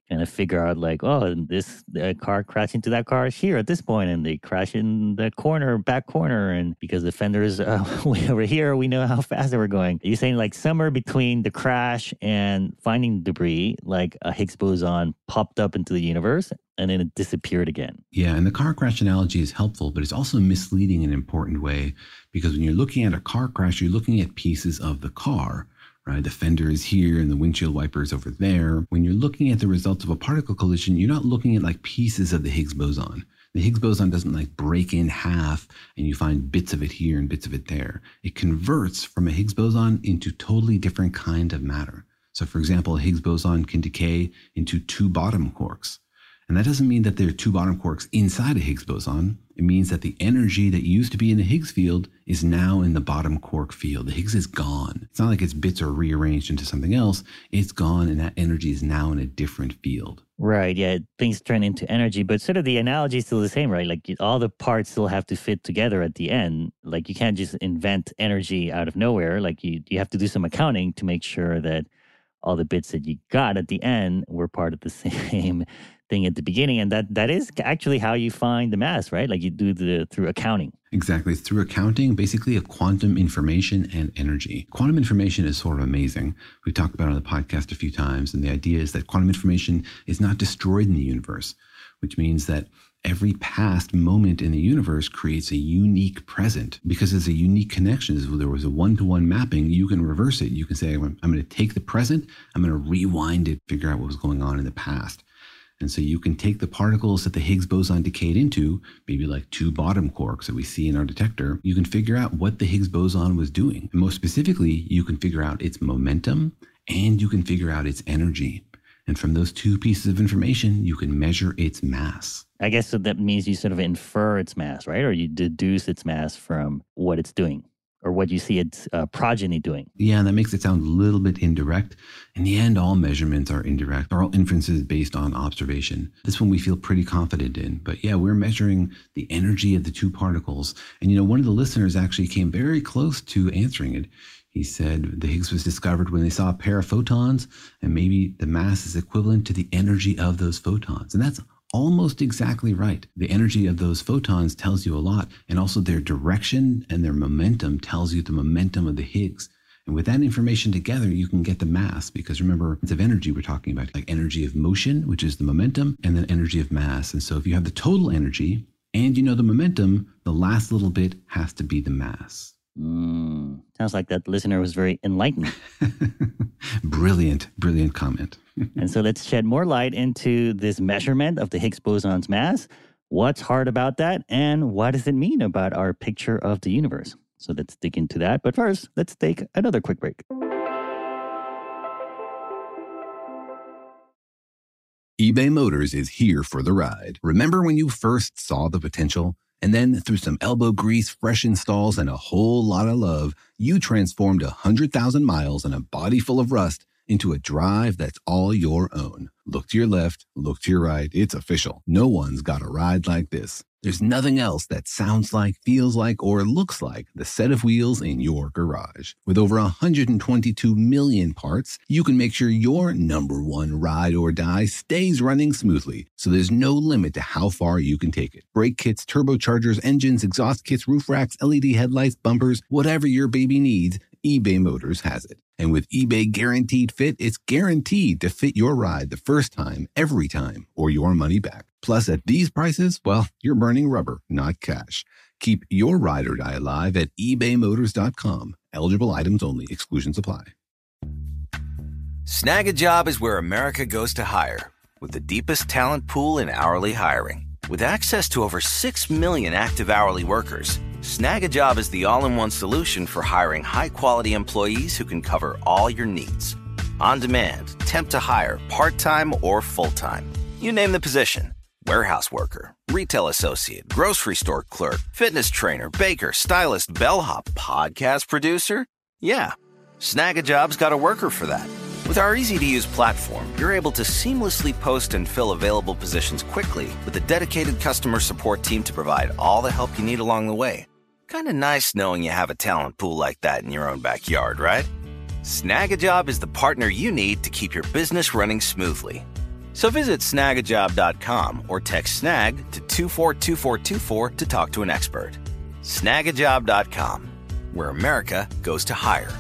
kind of figure out like, oh, this uh, car crashed into that car here at this point, and they crash in the corner, back corner, and because the fender's uh, way over here, we know how fast they were going. You're saying like somewhere between the crash and finding debris, like a Higgs boson popped up into the universe, and then it disappeared again. Yeah, and the car crash analogy is helpful, but it's also misleading in an important way, because when you're looking at a car crash, you're looking at pieces of the car. Right? The fender is here and the windshield wiper is over there. When you're looking at the results of a particle collision, you're not looking at like pieces of the Higgs boson. The Higgs boson doesn't like break in half and you find bits of it here and bits of it there. It converts from a Higgs boson into totally different kind of matter. So for example, a Higgs boson can decay into two bottom quarks. And that doesn't mean that there are two bottom quarks inside a Higgs boson. It means that the energy that used to be in the Higgs field is now in the bottom quark field. The Higgs is gone. It's not like its bits are rearranged into something else. It's gone, and that energy is now in a different field. Right, yeah, things turn into energy, but sort of the analogy is still the same, right? Like all the parts still have to fit together at the end. Like you can't just invent energy out of nowhere. Like you, you have to do some accounting to make sure that all the bits that you got at the end were part of the same thing at the beginning. And that that is actually how you find the mass, right? Like you do the through accounting. Exactly. Through accounting, basically a quantum information and energy. Quantum information is sort of amazing. We've talked about it on the podcast a few times. And the idea is that quantum information is not destroyed in the universe, which means that every past moment in the universe creates a unique present because there's a unique connection. If there was a one-to-one mapping, you can reverse it. You can say, I'm going to take the present, I'm going to rewind it, figure out what was going on in the past. And so you can take the particles that the Higgs boson decayed into, maybe like two bottom quarks that we see in our detector. You can figure out what the Higgs boson was doing. And most specifically, you can figure out its momentum and you can figure out its energy. And from those two pieces of information, you can measure its mass. I guess so that means you sort of infer its mass, right? Or you deduce its mass from what it's doing or what you see its uh, progeny doing. Yeah, and that makes it sound a little bit indirect. In the end, all measurements are indirect. They're all inferences based on observation. This one we feel pretty confident in. But yeah, we're measuring the energy of the two particles. And you know, one of the listeners actually came very close to answering it. He said the Higgs was discovered when they saw a pair of photons, and maybe the mass is equivalent to the energy of those photons. And that's almost exactly right. The energy of those photons tells you a lot, and also their direction and their momentum tells you the momentum of the Higgs. And with that information together, you can get the mass, because remember, it's of energy we're talking about, like energy of motion, which is the momentum, and then energy of mass. And so if you have the total energy and you know the momentum, the last little bit has to be the mass. Mm, sounds like that listener was very enlightened. Brilliant, brilliant comment. And so let's shed more light into this measurement of the Higgs boson's mass. What's hard about that? And what does it mean about our picture of the universe? So let's dig into that. But first, let's take another quick break. eBay Motors is here for the ride. Remember when you first saw the potential? And then through some elbow grease, fresh installs, and a whole lot of love, you transformed one hundred thousand miles and a body full of rust into a drive that's all your own. Look to your left, look to your right. It's official. No one's got a ride like this. There's nothing else that sounds like, feels like, or looks like the set of wheels in your garage. With over one hundred twenty-two million parts, you can make sure your number one ride or die stays running smoothly, so there's no limit to how far you can take it. Brake kits, turbochargers, engines, exhaust kits, roof racks, L E D headlights, bumpers, whatever your baby needs, eBay Motors has it. And with eBay Guaranteed Fit, it's guaranteed to fit your ride the first time, every time, or your money back. Plus, at these prices, well, you're burning rubber, not cash. Keep your ride or die alive at ebay motors dot com. Eligible items only. Exclusions apply. Snag a Job is where America goes to hire, with the deepest talent pool in hourly hiring. With access to over six million active hourly workers, Snag a Job is the all-in-one solution for hiring high-quality employees who can cover all your needs. On demand, temp to hire, part-time or full-time. You name the position. Warehouse worker, retail associate, grocery store clerk, fitness trainer, baker, stylist, bellhop, podcast producer. Yeah, Snag a Job's got a worker for that. With our easy-to-use platform, you're able to seamlessly post and fill available positions quickly with a dedicated customer support team to provide all the help you need along the way. Kind of nice knowing you have a talent pool like that in your own backyard, right? Snag a Job is the partner you need to keep your business running smoothly. So visit snag a job dot com or text snag to two four two four two four to talk to an expert. snag a job dot com, where America goes to hire.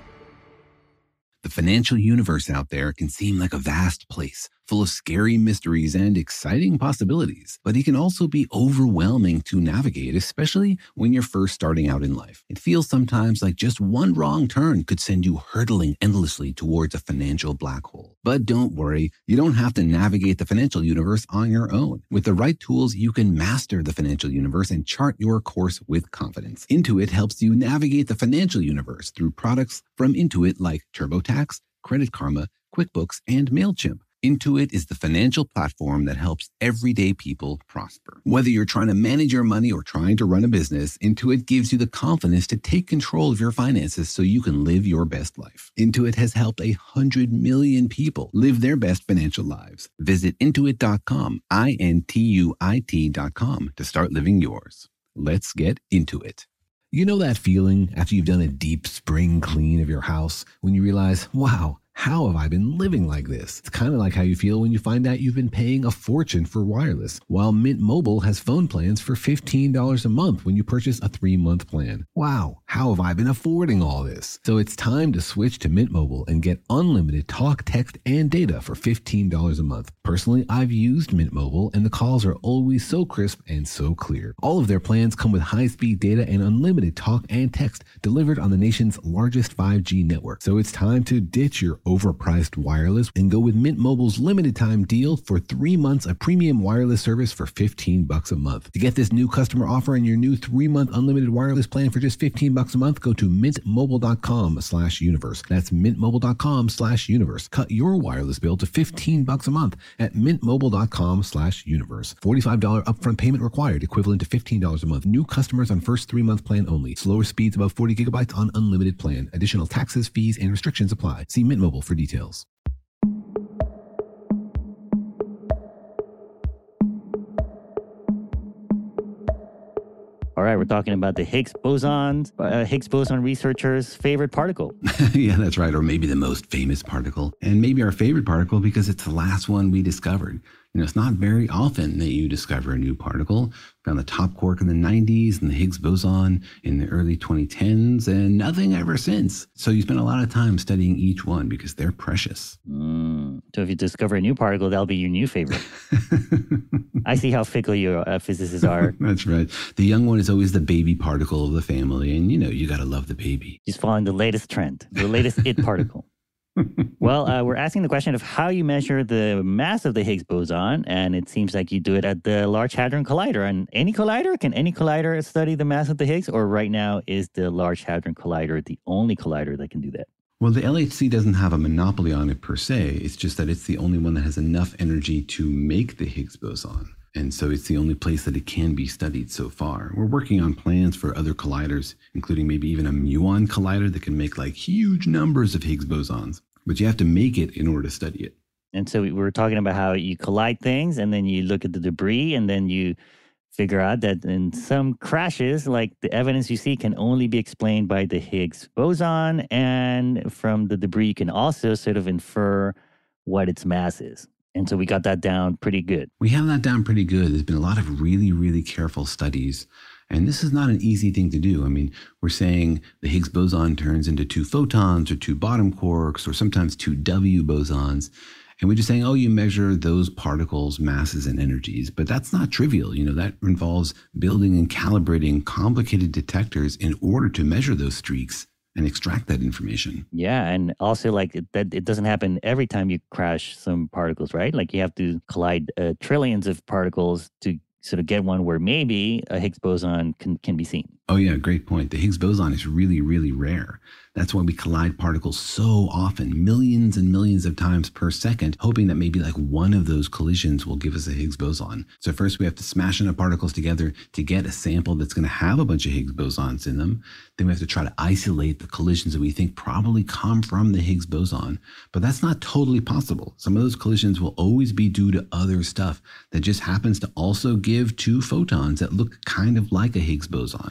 The financial universe out there can seem like a vast place, full of scary mysteries and exciting possibilities, but it can also be overwhelming to navigate, especially when you're first starting out in life. It feels sometimes like just one wrong turn could send you hurtling endlessly towards a financial black hole. But don't worry, you don't have to navigate the financial universe on your own. With the right tools, you can master the financial universe and chart your course with confidence. Intuit helps you navigate the financial universe through products from Intuit like TurboTax, Credit Karma, QuickBooks, and MailChimp. Intuit is the financial platform that helps everyday people prosper. Whether you're trying to manage your money or trying to run a business, Intuit gives you the confidence to take control of your finances so you can live your best life. Intuit has helped a hundred million people live their best financial lives. Visit intuit dot com, I N T U I T dot com to start living yours. Let's get into it. You know that feeling after you've done a deep spring clean of your house when you realize, wow, how have I been living like this? It's kind of like how you feel when you find out you've been paying a fortune for wireless, while Mint Mobile has phone plans for fifteen dollars a month when you purchase a three-month plan. Wow, how have I been affording all this? So it's time to switch to Mint Mobile and get unlimited talk, text, and data for fifteen dollars a month. Personally, I've used Mint Mobile, and the calls are always so crisp and so clear. All of their plans come with high-speed data and unlimited talk and text delivered on the nation's largest five G network. So it's time to ditch your overpriced wireless and go with Mint Mobile's limited time deal for three months of premium wireless service for fifteen bucks a month. To get this new customer offer and your new three month unlimited wireless plan for just fifteen bucks a month, go to mintmobile.com slash universe. That's mintmobile.com slash universe. Cut your wireless bill to fifteen bucks a month at mintmobile.com slash universe. forty-five dollars upfront payment required, equivalent to fifteen dollars a month. New customers on first three month plan only. Slower speeds above forty gigabytes on unlimited plan. Additional taxes, fees, and restrictions apply. See Mint Mobile for details. All right, we're talking about the Higgs bosons, uh, Higgs boson researchers' favorite particle. Yeah, that's right. Or maybe the most famous particle. And maybe our favorite particle because it's the last one we discovered. You know, it's not very often that you discover a new particle. Found the top quark in the nineties and the Higgs boson in the early twenty tens and nothing ever since. So you spend a lot of time studying each one because they're precious. Mm. So if you discover a new particle, that'll be your new favorite. I see how fickle your uh, physicists are. That's right. The young one is always the baby particle of the family. And, you know, you got to love the baby. Just following the latest trend, the latest it particle. Well, uh, we're asking the question of how you measure the mass of the Higgs boson, and it seems like you do it at the Large Hadron Collider. And any collider, can any collider study the mass of the Higgs? Or right now, is the Large Hadron Collider the only collider that can do that? Well, the L H C doesn't have a monopoly on it per se. It's just that it's the only one that has enough energy to make the Higgs boson. And so it's the only place that it can be studied so far. We're working on plans for other colliders, including maybe even a muon collider that can make like huge numbers of Higgs bosons. But you have to make it in order to study it. And so we were talking about how you collide things and then you look at the debris and then you figure out that in some crashes, like the evidence you see can only be explained by the Higgs boson. And from the debris, you can also sort of infer what its mass is. And so we got that down pretty good. We have that down pretty good. There's been a lot of really, really careful studies. And this is not an easy thing to do. I mean, we're saying the Higgs boson turns into two photons or two bottom quarks or sometimes two W bosons. And we're just saying, oh, you measure those particles' masses and energies. But that's not trivial. You know, that involves building and calibrating complicated detectors in order to measure those streaks and extract that information. Yeah, and also like it, that it doesn't happen every time you crash some particles, right? Like you have to collide uh, trillions of particles to sort of get one where maybe a Higgs boson can, can be seen. Oh yeah, great point. The Higgs boson is really, really rare. That's why we collide particles so often, millions and millions of times per second, hoping that maybe like one of those collisions will give us a Higgs boson. So first we have to smash enough particles together to get a sample that's going to have a bunch of Higgs bosons in them. Then we have to try to isolate the collisions that we think probably come from the Higgs boson. But that's not totally possible. Some of those collisions will always be due to other stuff that just happens to also give two photons that look kind of like a Higgs boson.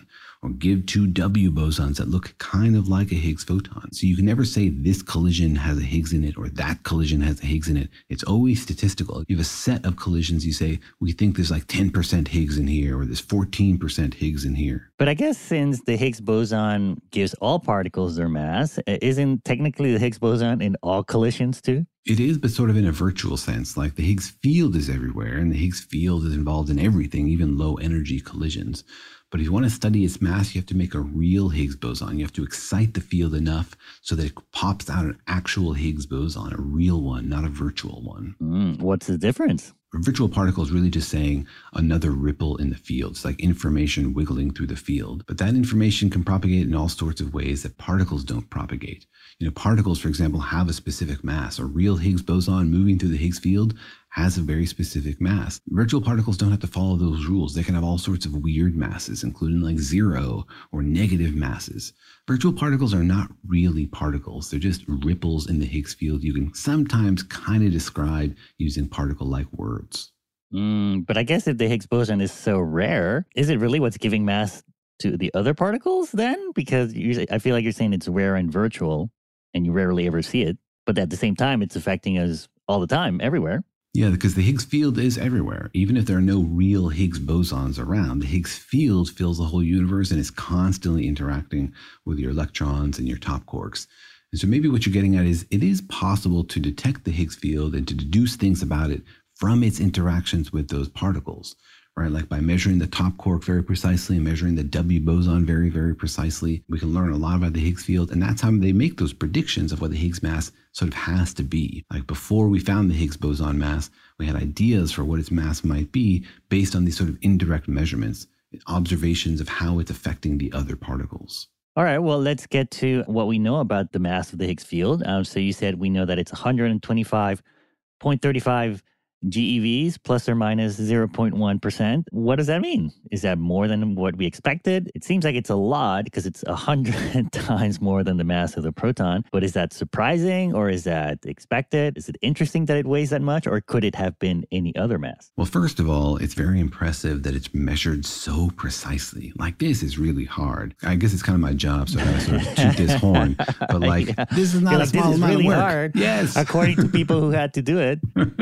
or give two W bosons that look kind of like a Higgs photon. So you can never say this collision has a Higgs in it or that collision has a Higgs in it. It's always statistical. You have a set of collisions. You say, we think there's like ten percent Higgs in here, or there's fourteen percent Higgs in here. But I guess since the Higgs boson gives all particles their mass, isn't technically the Higgs boson in all collisions too? It is, but sort of in a virtual sense. Like the Higgs field is everywhere, and the Higgs field is involved in everything, even low energy collisions. But if you want to study its mass, you have to make a real Higgs boson. You have to excite the field enough so that it pops out an actual Higgs boson, a real one, not a virtual one. Mm, what's the difference? A virtual particle is really just saying another ripple in the field. It's like information wiggling through the field. But that information can propagate in all sorts of ways that particles don't propagate. You know, particles, for example, have a specific mass. A real Higgs boson moving through the Higgs field has a very specific mass. Virtual particles don't have to follow those rules. They can have all sorts of weird masses, including like zero or negative masses. Virtual particles are not really particles. They're just ripples in the Higgs field you can sometimes kind of describe using particle-like words. Mm, but I guess if the Higgs boson is so rare, is it really what's giving mass to the other particles then? Because usually, I feel like you're saying it's rare and virtual, and you rarely ever see it. But at the same time, it's affecting us all the time, everywhere. Yeah, because the Higgs field is everywhere. Even if there are no real Higgs bosons around, the Higgs field fills the whole universe and is constantly interacting with your electrons and your top quarks. And so maybe what you're getting at is it is possible to detect the Higgs field and to deduce things about it from its interactions with those particles, right? Like by measuring the top quark very precisely and measuring the W boson very, very precisely, we can learn a lot about the Higgs field. And that's how they make those predictions of what the Higgs mass sort of has to be. Like before we found the Higgs boson mass, we had ideas for what its mass might be based on these sort of indirect measurements, observations of how it's affecting the other particles. All right, well, let's get to what we know about the mass of the Higgs field. Um, so you said we know that it's one hundred twenty-five point three five G E Vs plus or minus zero point one percent. What does that mean? Is that more than what we expected? It seems like it's a lot because it's one hundred times more than the mass of the proton. But is that surprising or is that expected? Is it interesting that it weighs that much, or could it have been any other mass? Well, first of all, it's very impressive that it's measured so precisely. Like, this is really hard. I guess it's kind of my job, so I gotta sort of toot this horn. But like, yeah. this is not You're a like, small this is amount really of work. Hard, yes, according to people who had to do it.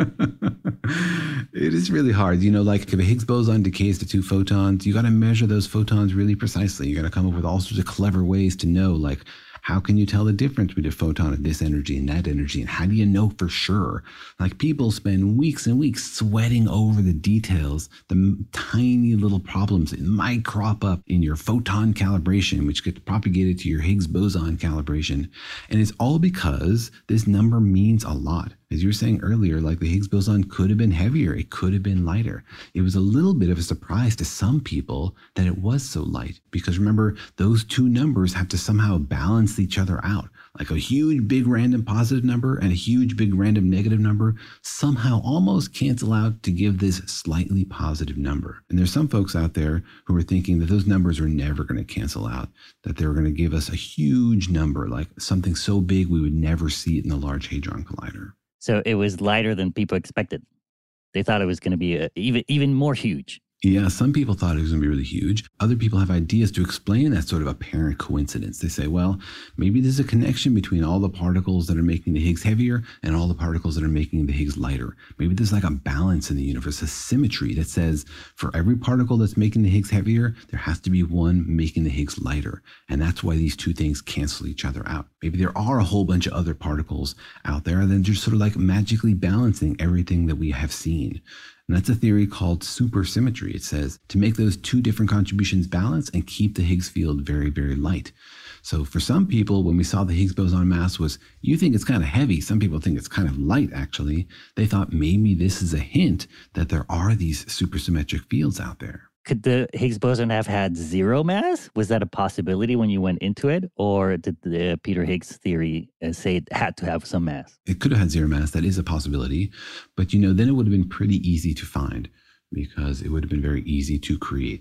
It is really hard. You know, like if a Higgs boson decays to two photons, you got to measure those photons really precisely. You got to come up with all sorts of clever ways to know, like, how can you tell the difference between a photon of this energy and that energy? And how do you know for sure? Like, people spend weeks and weeks sweating over the details, the tiny little problems that might crop up in your photon calibration, which gets propagated to your Higgs boson calibration. And it's all because this number means a lot. As you were saying earlier, like the Higgs boson could have been heavier. It could have been lighter. It was a little bit of a surprise to some people that it was so light. Because remember, those two numbers have to somehow balance each other out. Like a huge, big random positive number and a huge, big random negative number somehow almost cancel out to give this slightly positive number. And there's some folks out there who are thinking that those numbers are never going to cancel out, that they're going to give us a huge number, like something so big we would never see it in the Large Hadron Collider. So it was lighter than people expected. They thought it was going to be a, even even more huge. Yeah, some people thought it was going to be really huge. Other people have ideas to explain that sort of apparent coincidence. They say, well, maybe there's a connection between all the particles that are making the Higgs heavier and all the particles that are making the Higgs lighter. Maybe there's like a balance in the universe, a symmetry that says for every particle that's making the Higgs heavier, there has to be one making the Higgs lighter. And that's why these two things cancel each other out. Maybe there are a whole bunch of other particles out there that are just sort of like magically balancing everything that we have seen. And that's a theory called supersymmetry. It says to make those two different contributions balance and keep the Higgs field very, very light. So for some people, when we saw the Higgs boson mass was, you think it's kind of heavy. Some people think it's kind of light, actually. They thought maybe this is a hint that there are these supersymmetric fields out there. Could the Higgs boson have had zero mass? Was that a possibility when you went into it? Or did the Peter Higgs theory say it had to have some mass? It could have had zero mass. That is a possibility. But, you know, then it would have been pretty easy to find because it would have been very easy to create.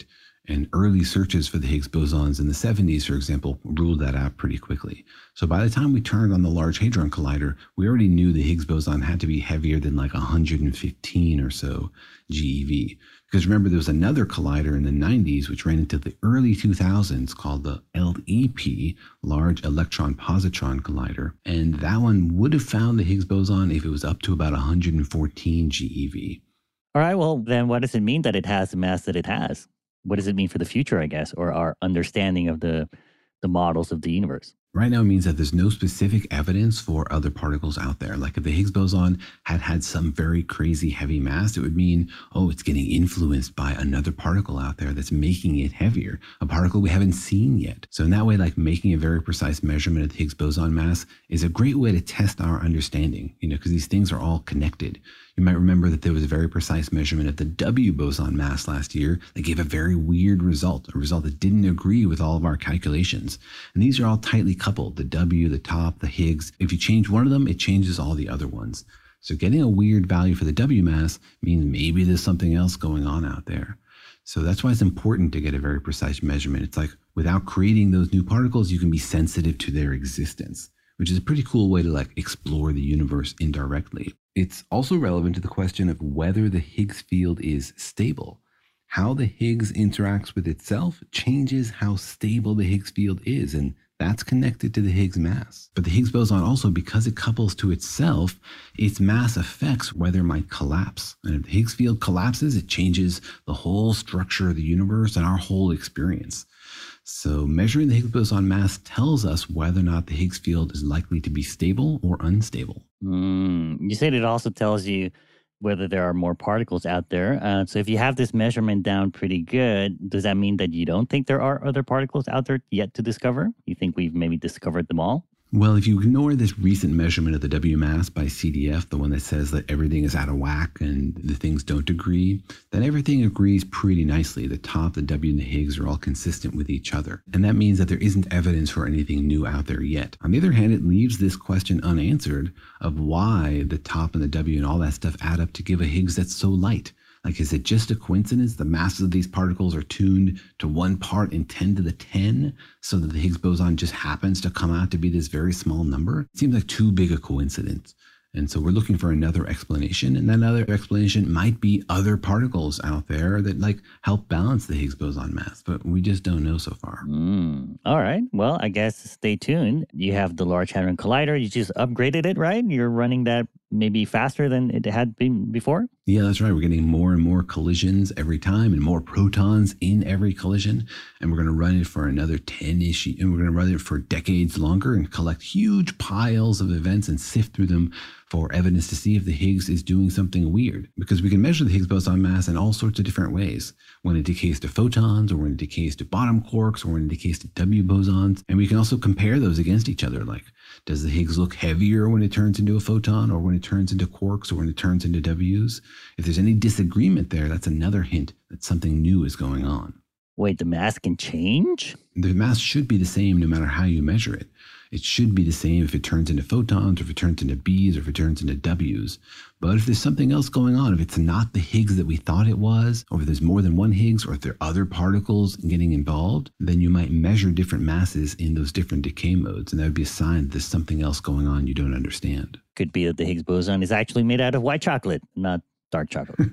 And early searches for the Higgs bosons in the seventies, for example, ruled that out pretty quickly. So by the time we turned on the Large Hadron Collider, we already knew the Higgs boson had to be heavier than like one hundred fifteen or so GeV. Because remember, there was another collider in the nineties, which ran into the early two thousands called the L E P, Large Electron Positron Collider. And that one would have found the Higgs boson if it was up to about one hundred fourteen GeV. All right, well, then what does it mean that it has the mass that it has? What does it mean for the future, I guess, or our understanding of the, the models of the universe? Right now it means that there's no specific evidence for other particles out there. Like if the Higgs boson had had some very crazy heavy mass, it would mean, oh, it's getting influenced by another particle out there that's making it heavier, a particle we haven't seen yet. So in that way, like making a very precise measurement of the Higgs boson mass is a great way to test our understanding, you know, because these things are all connected. You might remember that there was a very precise measurement of the W boson mass last year that gave a very weird result, a result that didn't agree with all of our calculations. And these are all tightly coupled, the W, the top, the Higgs. If you change one of them, it changes all the other ones. So getting a weird value for the W mass means maybe there's something else going on out there. So that's why it's important to get a very precise measurement. It's like without creating those new particles, you can be sensitive to their existence, which is a pretty cool way to like explore the universe indirectly. It's also relevant to the question of whether the Higgs field is stable. How the Higgs interacts with itself changes how stable the Higgs field is, and that's connected to the Higgs mass. But the Higgs boson also, because it couples to itself, its mass affects whether it might collapse. And if the Higgs field collapses, it changes the whole structure of the universe and our whole experience. So measuring the Higgs boson mass tells us whether or not the Higgs field is likely to be stable or unstable. Mm, you said it also tells you whether there are more particles out there. Uh, so if you have this measurement down pretty good, does that mean that you don't think there are other particles out there yet to discover? You think we've maybe discovered them all? Well, if you ignore this recent measurement of the W mass by C D F, the one that says that everything is out of whack and the things don't agree, then everything agrees pretty nicely. The top, the W, and the Higgs are all consistent with each other. And that means that there isn't evidence for anything new out there yet. On the other hand, it leaves this question unanswered of why the top and the W and all that stuff add up to give a Higgs that's so light. Like, is it just a coincidence the masses of these particles are tuned to one part in ten to the ten so that the Higgs boson just happens to come out to be this very small number? It seems like too big a coincidence. And so we're looking for another explanation, and that other explanation might be other particles out there that like help balance the Higgs boson mass, but we just don't know so far. Mm. All right. Well, I guess stay tuned. You have the Large Hadron Collider. You just upgraded it, right? You're running that maybe faster than it had been before? Yeah, that's right. We're getting more and more collisions every time and more protons in every collision. And we're going to run it for another ten-ish, and we're going to run it for decades longer and collect huge piles of events and sift through them for evidence to see if the Higgs is doing something weird. Because we can measure the Higgs boson mass in all sorts of different ways. When it decays to photons, or when it decays to bottom quarks, or when it decays to W bosons. And we can also compare those against each other. Like, does the Higgs look heavier when it turns into a photon, or when it turns into quarks, or when it turns into W's? If there's any disagreement there, that's another hint that something new is going on. Wait, the mass can change? The mass should be the same no matter how you measure it. It should be the same if it turns into photons, or if it turns into B's, or if it turns into W's. But if there's something else going on, if it's not the Higgs that we thought it was, or if there's more than one Higgs, or if there are other particles getting involved, then you might measure different masses in those different decay modes. And that would be a sign that there's something else going on you don't understand. Could be that the Higgs boson is actually made out of white chocolate, not dark chocolate.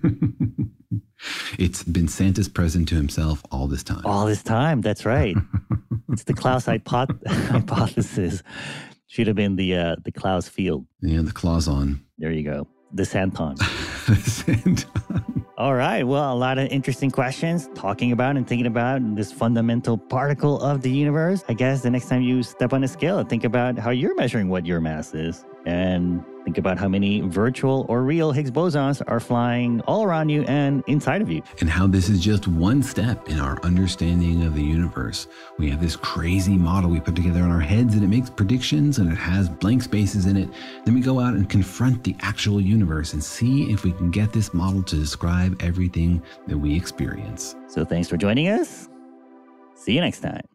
It's been Santa's present to himself all this time. All this time, that's right. It's the Klaus hypo- hypothesis. Should have been the uh, the Klaus field. Yeah, the Clauson. There you go. The Santon. The Santon. All right. Well, a lot of interesting questions talking about and thinking about this fundamental particle of the universe. I guess the next time you step on a scale, think about how you're measuring what your mass is. And think about how many virtual or real Higgs bosons are flying all around you and inside of you. And how this is just one step in our understanding of the universe. We have this crazy model we put together in our heads, and it makes predictions, and it has blank spaces in it. Then we go out and confront the actual universe and see if we can get this model to describe everything that we experience. So thanks for joining us. See you next time.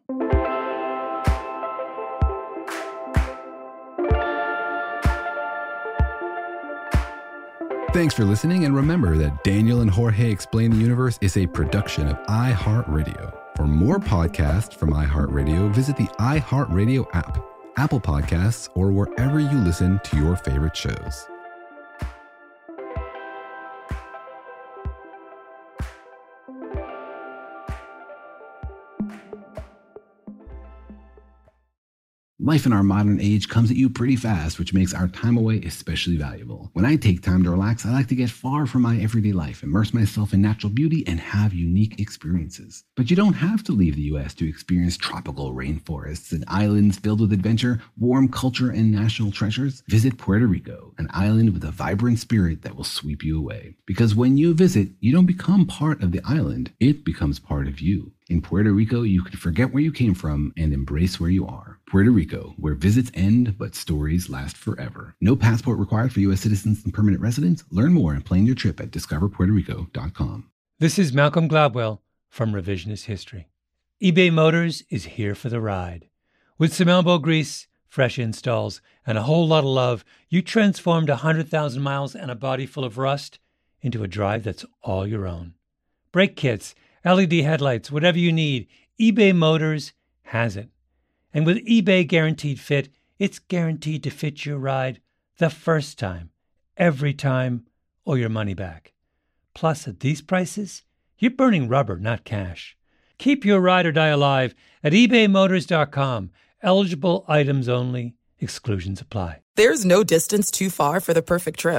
Thanks for listening, and remember that Daniel and Jorge Explain the Universe is a production of iHeartRadio. For more podcasts from iHeartRadio, visit the iHeartRadio app, Apple Podcasts, or wherever you listen to your favorite shows. Life in our modern age comes at you pretty fast, which makes our time away especially valuable. When I take time to relax, I like to get far from my everyday life, immerse myself in natural beauty, and have unique experiences. But you don't have to leave the U S to experience tropical rainforests and islands filled with adventure, warm culture, and national treasures. Visit Puerto Rico, an island with a vibrant spirit that will sweep you away. Because when you visit, you don't become part of the island, it becomes part of you. In Puerto Rico, you can forget where you came from and embrace where you are. Puerto Rico, where visits end but stories last forever. No passport required for U S citizens and permanent residents. Learn more and plan your trip at discover puerto rico dot com. This is Malcolm Gladwell from Revisionist History. eBay Motors is here for the ride. With some elbow grease, fresh installs, and a whole lot of love, you transformed one hundred thousand miles and a body full of rust into a drive that's all your own. Brake kits, L E D headlights, whatever you need, eBay Motors has it. And with eBay Guaranteed Fit, it's guaranteed to fit your ride the first time, every time, or your money back. Plus, at these prices, you're burning rubber, not cash. Keep your ride or die alive at ebay motors dot com. Eligible items only. Exclusions apply. There's no distance too far for the perfect trip.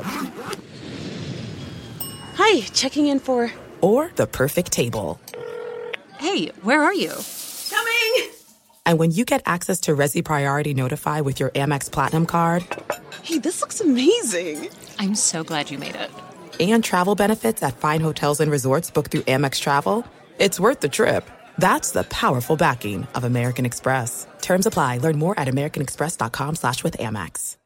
Hi, checking in for... Or the perfect table. Hey, where are you? Coming! And when you get access to Resi Priority Notify with your Amex Platinum card... Hey, this looks amazing! I'm so glad you made it. And travel benefits at fine hotels and resorts booked through Amex Travel, it's worth the trip. That's the powerful backing of American Express. Terms apply. Learn more at americanexpress.com slash with Amex.